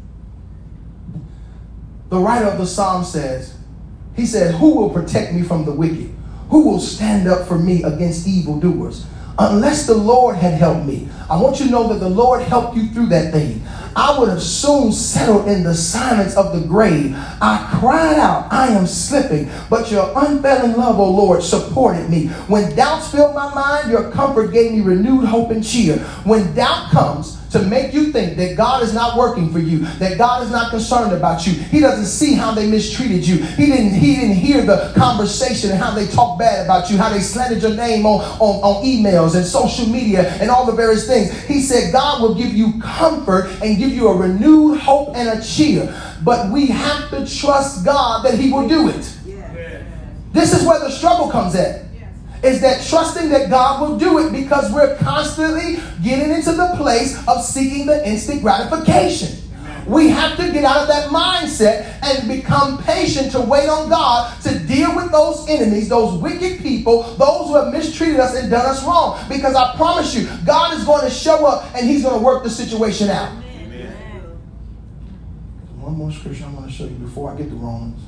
the writer of the psalm says, he said, who will protect me from the wicked? Who will stand up for me against evildoers? Unless the Lord had helped me. I want you to know that the Lord helped you through that thing. I would have soon settled in the silence of the grave. I cried out, I am slipping, but your unfailing love, O Lord, supported me. When doubts filled my mind, your comfort gave me renewed hope and cheer. When doubt comes to make you think that God is not working for you, that God is not concerned about you, he doesn't see how they mistreated you, he didn't hear the conversation and how they talk bad about you, how they slandered your name on emails and social media and all the various things. He said God will give you comfort and give you a renewed hope and a cheer. But we have to trust God that he will do it. This is where the struggle comes at. Is that trusting that God will do it, because we're constantly getting into the place of seeking the instant gratification. We have to get out of that mindset and become patient to wait on God to deal with those enemies, those wicked people, those who have mistreated us and done us wrong. Because I promise you, God is going to show up and he's going to work the situation out. Amen. One more scripture I want to show you before I get to Romans.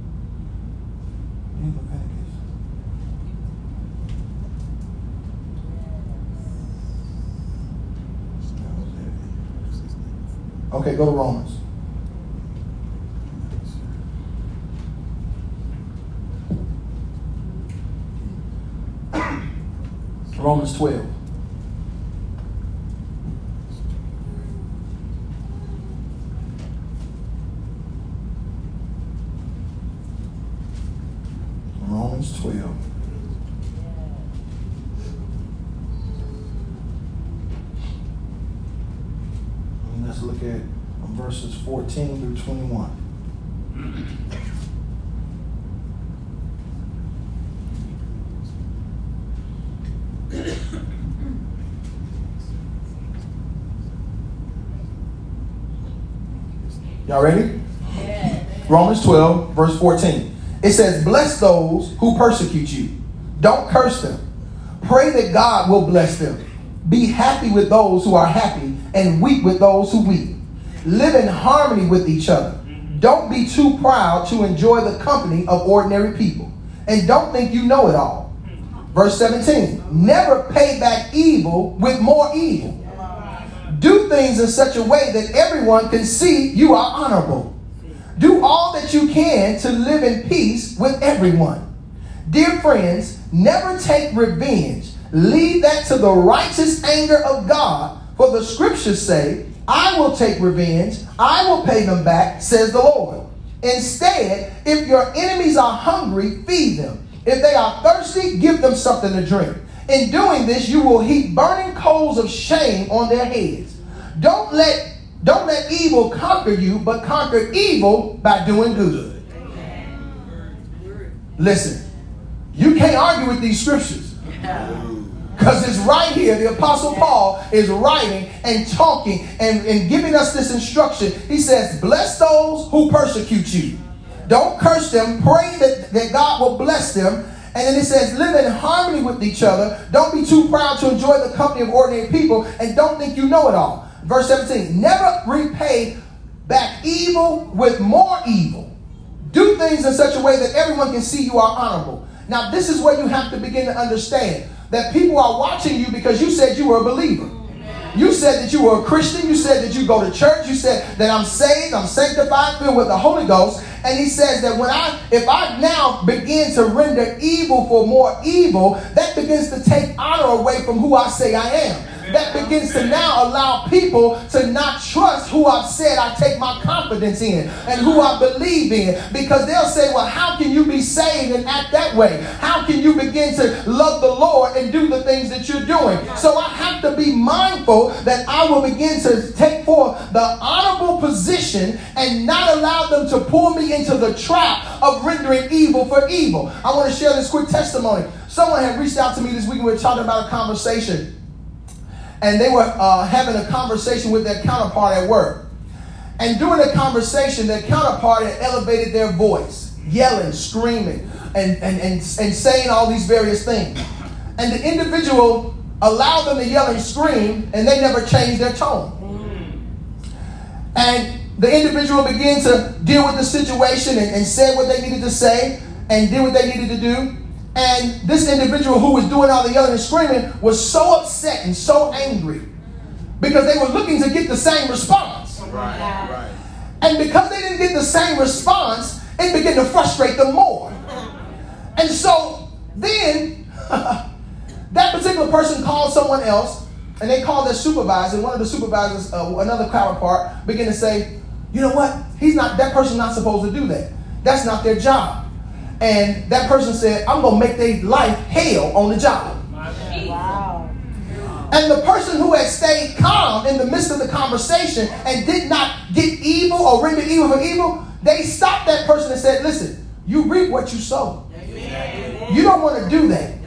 Okay, go to Romans. Romans 12. Romans 12. Let's look at verses 14 through 21. Y'all ready? Yeah. Romans 12, verse 14. It says, bless those who persecute you. Don't curse them. Pray that God will bless them. Be happy with those who are happy and weep with those who weep. Live in harmony with each other. Don't be too proud to enjoy the company of ordinary people. And don't think you know it all. Verse 17. Never pay back evil with more evil. Do things in such a way that everyone can see you are honorable. Do all that you can to live in peace with everyone. Dear friends, never take revenge. Leave that to the righteous anger of God. For the scriptures say, I will take revenge. I will pay them back, says the Lord. Instead, if your enemies are hungry, feed them. If they are thirsty, give them something to drink. In doing this, you will heap burning coals of shame on their heads. Don't let evil conquer you, but conquer evil by doing good. Listen, you can't argue with these scriptures. Because it's right here. The Apostle Paul is writing and talking and giving us this instruction. He says, bless those who persecute you. Don't curse them. Pray that God will bless them. And then it says, live in harmony with each other. Don't be too proud to enjoy the company of ordinary people. And don't think you know it all. Verse 17, never repay back evil with more evil. Do things in such a way that everyone can see you are honorable. Now, this is where you have to begin to understand that people are watching you because you said you were a believer. You said that you were a Christian. You said that you go to church. You said that I'm saved, I'm sanctified, filled with the Holy Ghost. And he says that if I now begin to render evil for more evil, that begins to take honor away from who I say I am. that begins to now allow people to not trust who I've said I take my confidence in and who I believe in. Because they'll say, well, how can you be saved and act that way? How can you begin to love the Lord and do the things that you're doing? So I have to be mindful that I will begin to take forth the honorable position and not allow them to pull me into the trap of rendering evil for evil. I want to share this quick testimony. Someone had reached out to me this week. We were talking about a conversation. And they were having a conversation with their counterpart at work. And during the conversation, their counterpart had elevated their voice, yelling, screaming, and saying all these various things. And the individual allowed them to yell and scream, and they never changed their tone. And the individual began to deal with the situation and said what they needed to say and did what they needed to do. And this individual who was doing all the yelling and screaming was so upset and so angry because they were looking to get the same response. Right. And because they didn't get the same response, it began to frustrate them more. And so then that particular person called someone else, and they called their supervisor. And one of the supervisors, another counterpart, began to say, you know what? That person's not supposed to do that. That's not their job. And that person said, I'm going to make their life hell on the job. Wow. And the person who had stayed calm in the midst of the conversation and did not get evil or render evil for evil, they stopped that person and said, listen, you reap what you sow. You don't want to do that.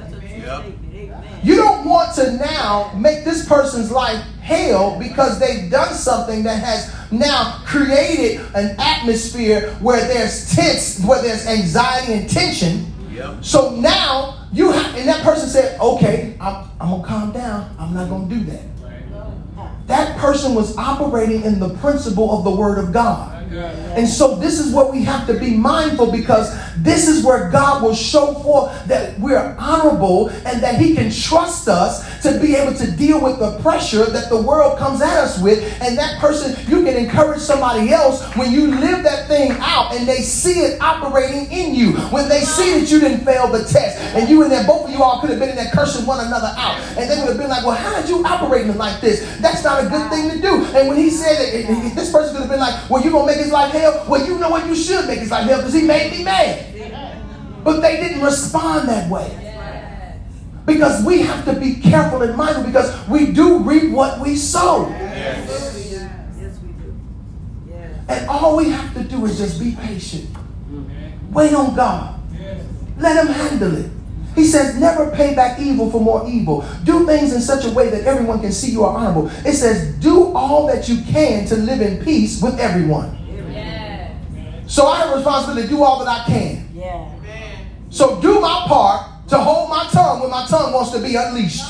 You don't want to now make this person's life hell because they've done something that has now created an atmosphere where there's tense, where there's anxiety and tension. Yep. So now you have, and that person said, okay, I'm going to calm down. I'm not going to do that. Right. That person was operating in the principle of the Word of God. And so this is what we have to be mindful, because this is where God will show forth that we're honorable and that He can trust us to be able to deal with the pressure that the world comes at us with. And that person, you can encourage somebody else when you live that thing out and they see it operating in you. When they see that you didn't fail the test and you and then both of you all could have been in there cursing one another out, and they would have been like, well, how did you operating like this? That's not a good thing to do. And when he said that, this person could have been like, well, you going to make his life hell? Well, you know what? You should make his life hell because he made me mad. But they didn't respond that way. Because we have to be careful and mindful, because we do reap what we sow. Yes, we do. And all we have to do is just be patient. Wait on God. Let Him handle it. He says, never pay back evil for more evil. Do things in such a way that everyone can see you are honorable. It says, do all that you can to live in peace with everyone. Yeah. So I have a responsibility to do all that I can. Yeah. So do my part to hold my tongue when my tongue wants to be unleashed.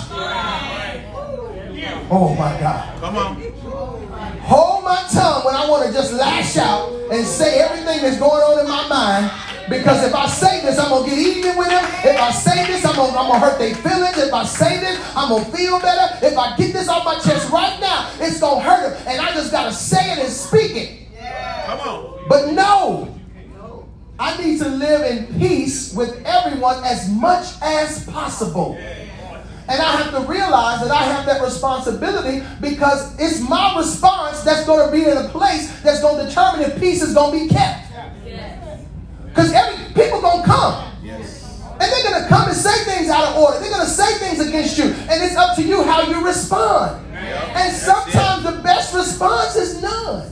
Oh my God. Come on. Hold my tongue when I want to just lash out and say everything that's going on in my mind. Because if I say this, I'm going to get even with them. If I say this, I'm going to hurt their feelings. If I say this, I'm going to feel better. If I get this off my chest right now, it's going to hurt them. And I just got to say it and speak it. Come on. But no, I need to live in peace with everyone as much as possible. And I have to realize that I have that responsibility, because it's my response that's going to be in a place that's going to determine if peace is going to be kept. Because people going to come. And they're going to come and say things out of order. They're going to say things against you. And it's up to you how you respond. And sometimes the best response is none.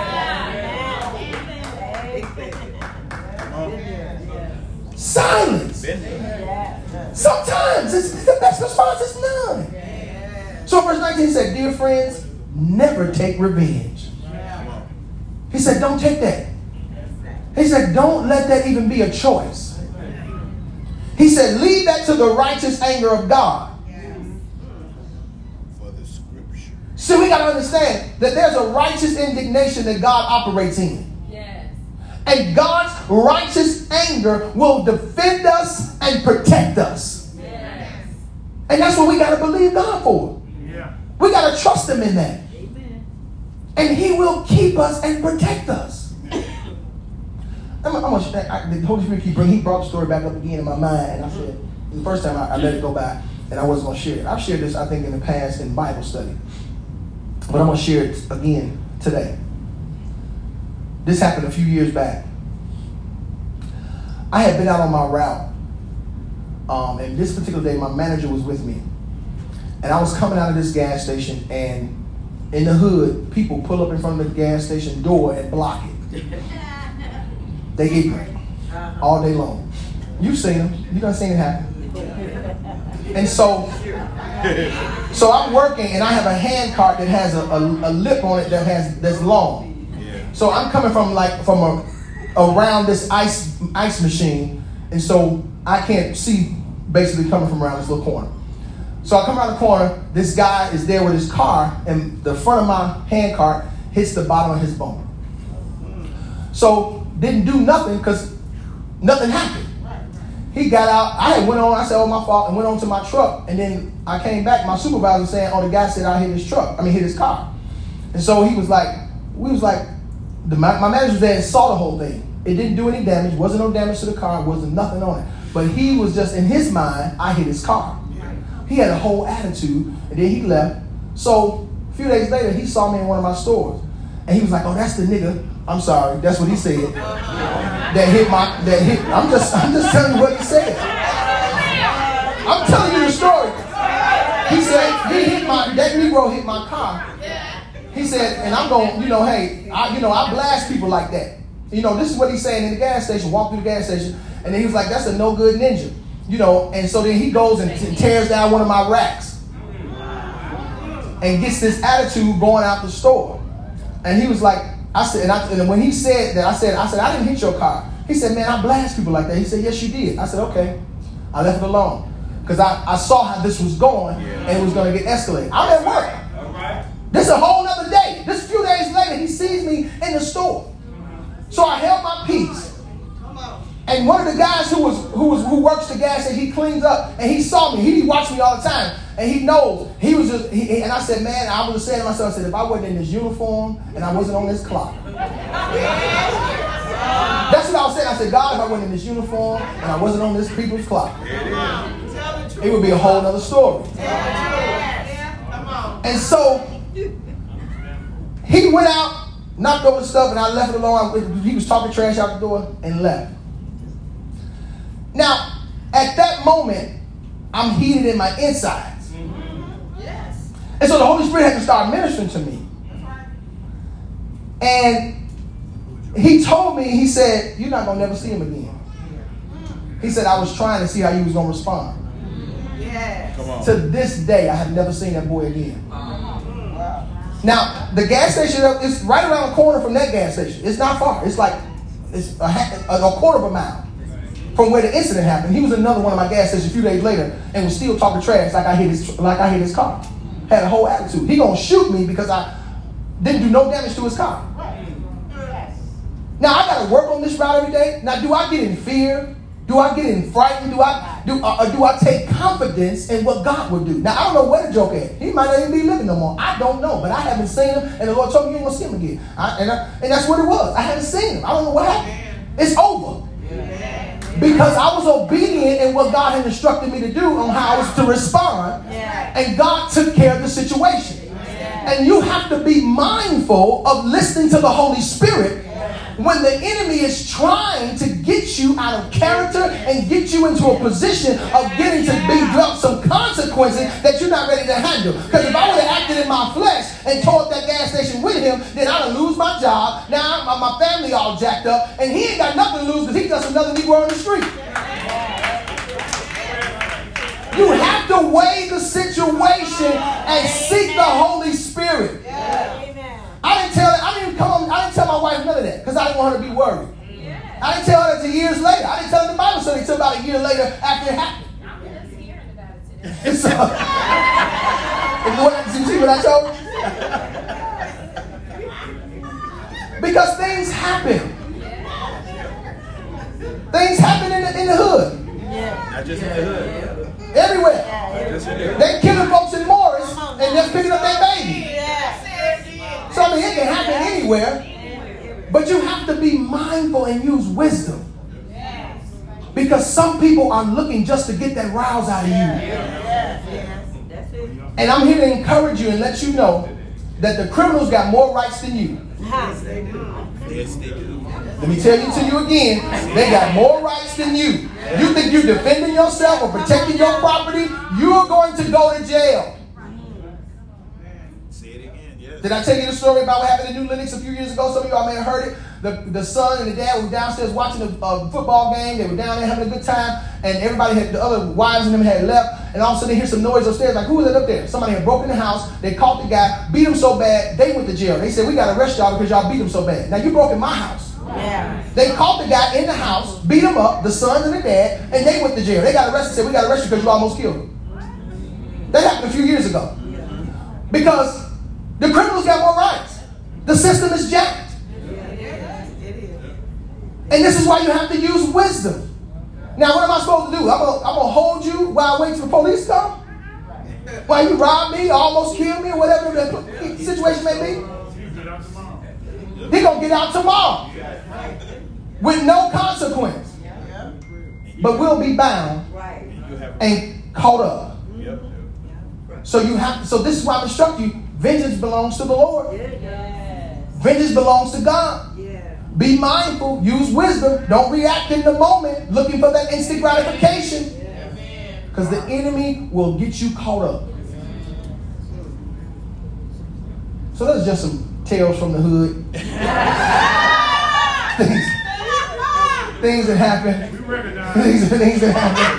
Silence. Sometimes the best response is none. So verse 19 said, dear friends, never take revenge. He said, don't take that. He said, don't let that even be a choice. He said, leave that to the righteous anger of God. For the scripture. So we got to understand that there's a righteous indignation that God operates in. And God's righteous anger will defend us and protect us. And that's what we got to believe God for. We got to trust Him in that. And He will keep us and protect us. The Holy Spirit he brought the story back up again in my mind. And I said, the first time I let it go by. and I wasn't going to share it. I've shared this, I think, in the past in Bible study. But I'm going to share it again today. This happened a few years back. I had been out on my route. And this particular day, my manager was with me. And I was coming out of this gas station, and in the hood, people pull up in front of the gas station door and block it. They ignorant all day long. You've seen them. You done seen it happen. And so I'm working, and I have a hand cart that has a lip on it that's long. So I'm coming from around this ice machine, and so I can't see basically coming from around this little corner. So I come around the corner, this guy is there with his car, and the front of my hand cart hits the bottom of his bumper. So didn't do nothing because nothing happened. He got out, I said, oh, my fault, and went on to my truck. And then I came back, my supervisor was saying, oh, the guy said I hit his car. And so my manager was there and saw the whole thing. It didn't do any damage, wasn't no damage to the car, wasn't nothing on it. But he was just, in his mind, I hit his car. He had a whole attitude, and then he left. So a few days later, he saw me in one of my stores. And he was like, oh, that's the nigga. I'm sorry, that's what he said. I'm just telling you what he said. I'm telling you the story. He said, that Negro hit my car. He said, and I'm going, hey, I blast people like that. This is what he's saying in the gas station, walk through the gas station. And then he was like, that's a no good ninja. And so then he goes and tears down one of my racks and gets this attitude going out the store. And he was like, and when he said that, I said, I didn't hit your car. He said, man, I blast people like that. He said, yes, you did. I said, okay. I left it alone because I saw how this was going and it was going to get escalated. I'm at work. Right. This is a whole other day. This few days later, he sees me in the store. So I held my peace. And one of the guys who works the gas station, he cleans up, and he saw me. He watched me all the time, and he knows. And I said, man, I was saying to myself, I said, if I wasn't in this uniform and I wasn't on this clock. That's what I was saying. I said, God, if I wasn't in this uniform and I wasn't on this people's clock, it would be a whole other story. And so he went out, knocked over the stuff, and I left it alone. He was talking trash out the door and left. Now, at that moment, I'm heated in my insides. Yes. And so the Holy Spirit had to start ministering to me. And he told me, he said, you're not going to never see him again. He said, I was trying to see how you was going to respond. Yes. To this day, I have never seen that boy again. Now, the gas station is right around the corner from that gas station. It's not far. It's a quarter of a mile from where the incident happened. He was in another one of my gas stations a few days later and was still talking trash like I hit his car. Had a whole attitude. He gonna shoot me because I didn't do no damage to his car. Now I gotta work on this route every day. Now, do I get in fear? Do I get in frightened? Do I take confidence in what God would do? Now I don't know where the joke at. He might not even be living no more. I don't know, but I haven't seen him, and the Lord told me you ain't gonna see him again. And that's what it was. I haven't seen him. I don't know what happened. It's over. Because I was obedient in what God had instructed me to do on how I was to respond. And God took care of the situation. And you have to be mindful of listening to the Holy Spirit when the enemy is trying to get you out of character and get you into a position of getting to be dealt some consequences that you're not ready to handle. Because if I would have acted in my flesh and tore up that gas station with him, then I'd have lose my job. Now my family all jacked up, and he ain't got nothing to lose because he's just another Negro on the street. You have to weigh the situation and seek the Holy Spirit. I didn't tell my wife none of that because I didn't want her to be worried. I didn't tell her that until years later. I didn't tell her the Bible study until about a year later after it happened. I'm just hearing about it today. So, you see what I told you? Because things happen. Things happen in the hood. Not just in the hood. Everywhere. Not just in the hood. They killing folks in Morris and they're picking up their baby. So I mean, it can happen anywhere. But you have to be mindful and use wisdom. Because some people are looking just to get that rouse out of you. And I'm here to encourage you and let you know that the criminals got more rights than you. Yes, they do. Yes, they do. Let me tell you to you again, they got more rights than you. You think you're defending yourself or protecting your property, you are going to go to jail. Say it again, yes. Did I tell you the story about what happened in New Lenox a few years ago? Some of y'all may have heard it. The son and the dad were downstairs watching a football game. They were down there having a good time, and everybody had, the other wives and them had left, and all of a sudden they hear some noise upstairs, like, who was it up there? Somebody had broken the house. They caught the guy, beat him so bad, they went to jail. They said, we got to arrest y'all because y'all beat him so bad. Now, you broke in my house. Yeah. They caught the guy in the house, beat him up, the son and the dad, and they went to jail. They got arrested and said, we got to arrest you because you almost killed him. That happened a few years ago. Because the criminals got more rights. The system is jacked. And this is why you have to use wisdom. Now, what am I supposed to do? I'm gonna hold you while I wait till the police come? While you rob me, almost kill me, or whatever the situation may be? He's going to get out tomorrow. With no consequence. But we'll be bound and caught up. So you have to, so this is why I instruct you, vengeance belongs to the Lord. Vengeance belongs to God. Be mindful, use wisdom, don't react in the moment looking for that instant gratification. Because the enemy will get you caught up. So that's just some tales from the hood. things that happen. Things that happen.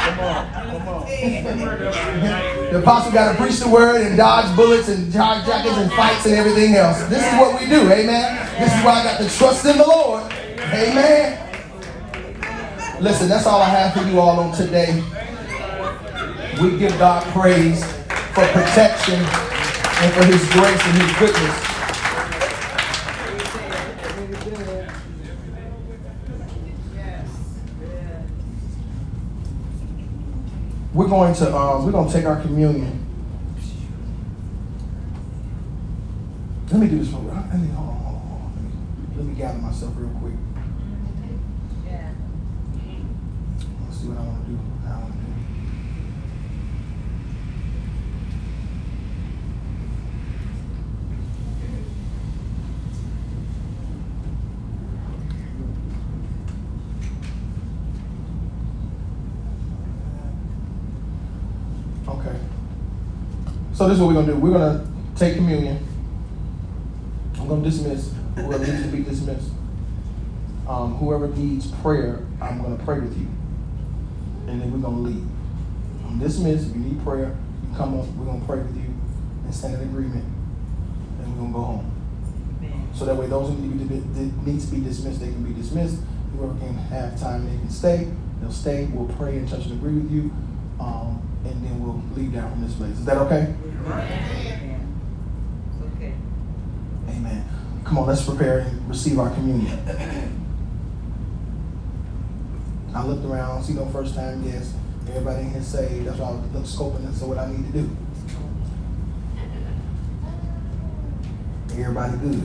The apostle got to preach the word and dodge bullets and dodge jackets and fights and everything else. This is what we do, amen. This is why I got to trust in the Lord, amen. Listen, that's all I have for you all on today. We give God praise for protection and for His grace and His goodness. We're going to take our communion. Let me do this real quick. Hold on. Let me gather myself real quick. Let's see what I want to do. Okay. So this is what we're going to do. We're going to take communion. I'm going to dismiss whoever needs to be dismissed. Whoever needs prayer, I'm going to pray with you. And then we're going to leave. I'm dismissed. If you need prayer, you come up. We're going to pray with you and stand in agreement. And we're going to go home. So that way those who need to be dismissed, they can be dismissed. Whoever can have time, they can stay. They'll stay. We'll pray and touch and agree with you. And then we'll leave down from this place. Is that okay? Okay. Amen. Come on, let's prepare and receive our communion. I looked around, see no first time guests. Everybody in here saved. That's why I look scoping and see what I need to do. Everybody good.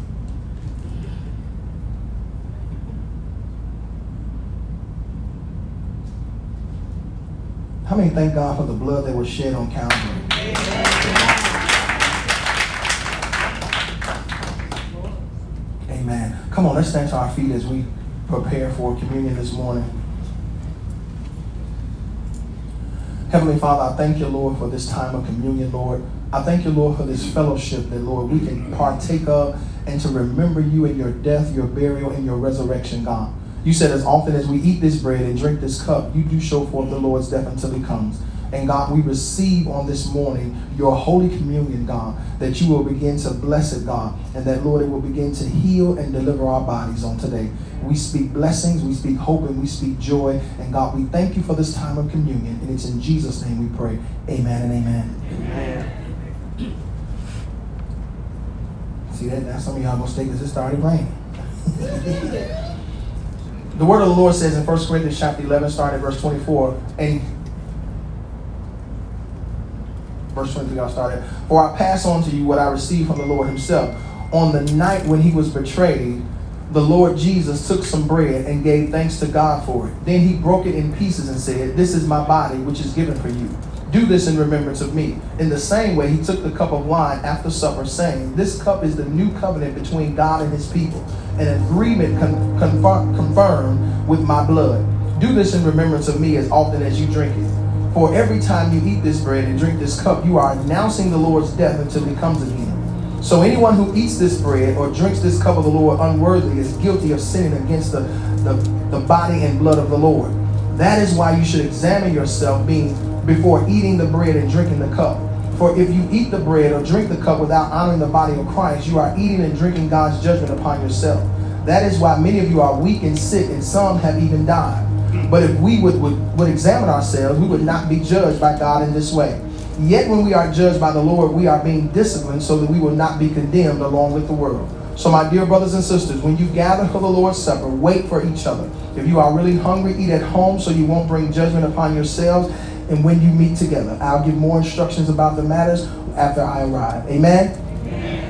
How many thank God for the blood that was shed on Calvary? Amen. Come on, let's stand to our feet as we prepare for communion this morning. Heavenly Father, I thank you, Lord, for this time of communion, Lord. I thank you, Lord, for this fellowship that, Lord, we can partake of and to remember you in your death, your burial, and your resurrection, God. You said as often as we eat this bread and drink this cup, you do show forth the Lord's death until he comes. And God, we receive on this morning your holy communion, God, that you will begin to bless it, God, and that, Lord, it will begin to heal and deliver our bodies on today. We speak blessings, we speak hope, and we speak joy. And God, we thank you for this time of communion. And it's in Jesus' name we pray. Amen and amen. Amen. See that? Now some of y'all going to stay because it started raining. The word of the Lord says in 1 Corinthians chapter 11, starting at verse 24, and verse 23, I'll start at. For I pass on to you what I received from the Lord himself. On the night when he was betrayed, the Lord Jesus took some bread and gave thanks to God for it. Then he broke it in pieces and said, "This is my body, which is given for you. Do this in remembrance of me." In the same way, he took the cup of wine after supper, saying, "This cup is the new covenant between God and his people, an agreement confirmed with my blood. Do this in remembrance of me as often as you drink it. For every time you eat this bread and drink this cup, you are announcing the Lord's death until he comes again. So anyone who eats this bread or drinks this cup of the Lord unworthily is guilty of sinning against the body and blood of the Lord. That is why you should examine yourself before eating the bread and drinking the cup. For if you eat the bread or drink the cup without honoring the body of Christ, you are eating and drinking God's judgment upon yourself. That is why many of you are weak and sick, and some have even died. But if we would examine ourselves, we would not be judged by God in this way. Yet when we are judged by the Lord, we are being disciplined so that we will not be condemned along with the world. So my dear brothers and sisters, when you gather for the Lord's Supper, wait for each other. If you are really hungry, eat at home so you won't bring judgment upon yourselves. And when you meet together, I'll give more instructions about the matters after I arrive. Amen? Amen.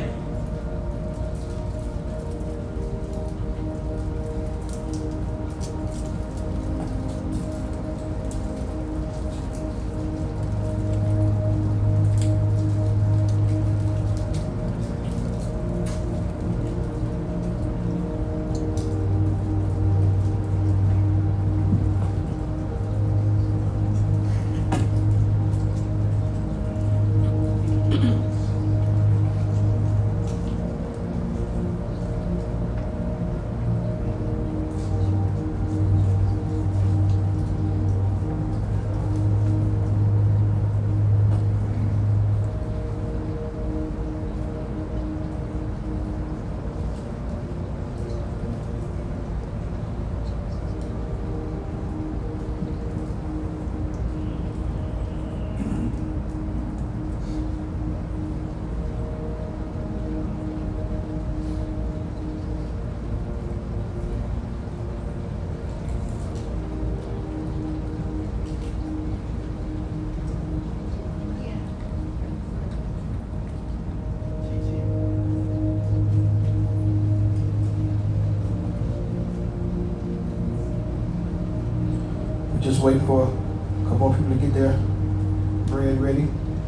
Just waiting for a couple more people to get their bread ready.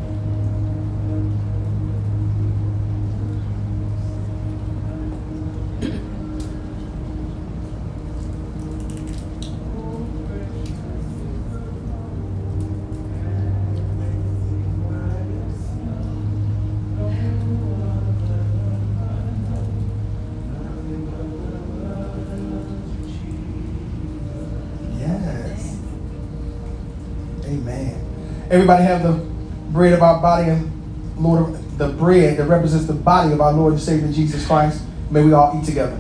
Amen. Everybody have the bread of our body and Lord, the bread that represents the body of our Lord and Savior Jesus Christ. May we all eat together.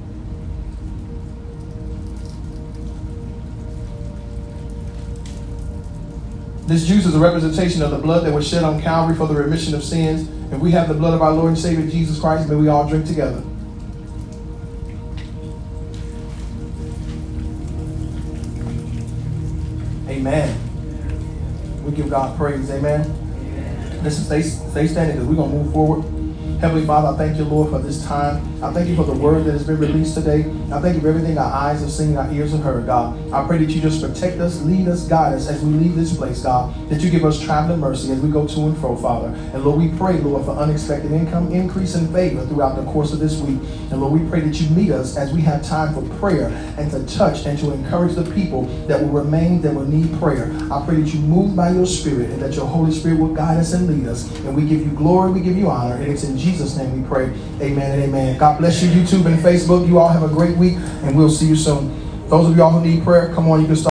This juice is a representation of the blood that was shed on Calvary for the remission of sins. If we have the blood of our Lord and Savior Jesus Christ, may we all drink together. Amen. We give God praise. Amen. Listen, stay standing because we're going to move forward. Heavenly Father, I thank you, Lord, for this time. I thank you for the word that has been released today. I thank you for everything our eyes have seen, our ears have heard, God. I pray that you just protect us, lead us, guide us as we leave this place, God. That you give us traveling mercy as we go to and fro, Father. And Lord, we pray, Lord, for unexpected income, increase, and favor throughout the course of this week. And Lord, we pray that you meet us as we have time for prayer and to touch and to encourage the people that will remain, that will need prayer. I pray that you move by your Spirit and that your Holy Spirit will guide us and lead us. And we give you glory, we give you honor. And it's in Jesus' name we pray. Amen and amen. God bless you, YouTube and Facebook. You all have a great week, and we'll see you soon. Those of y'all who need prayer, come on, you can start.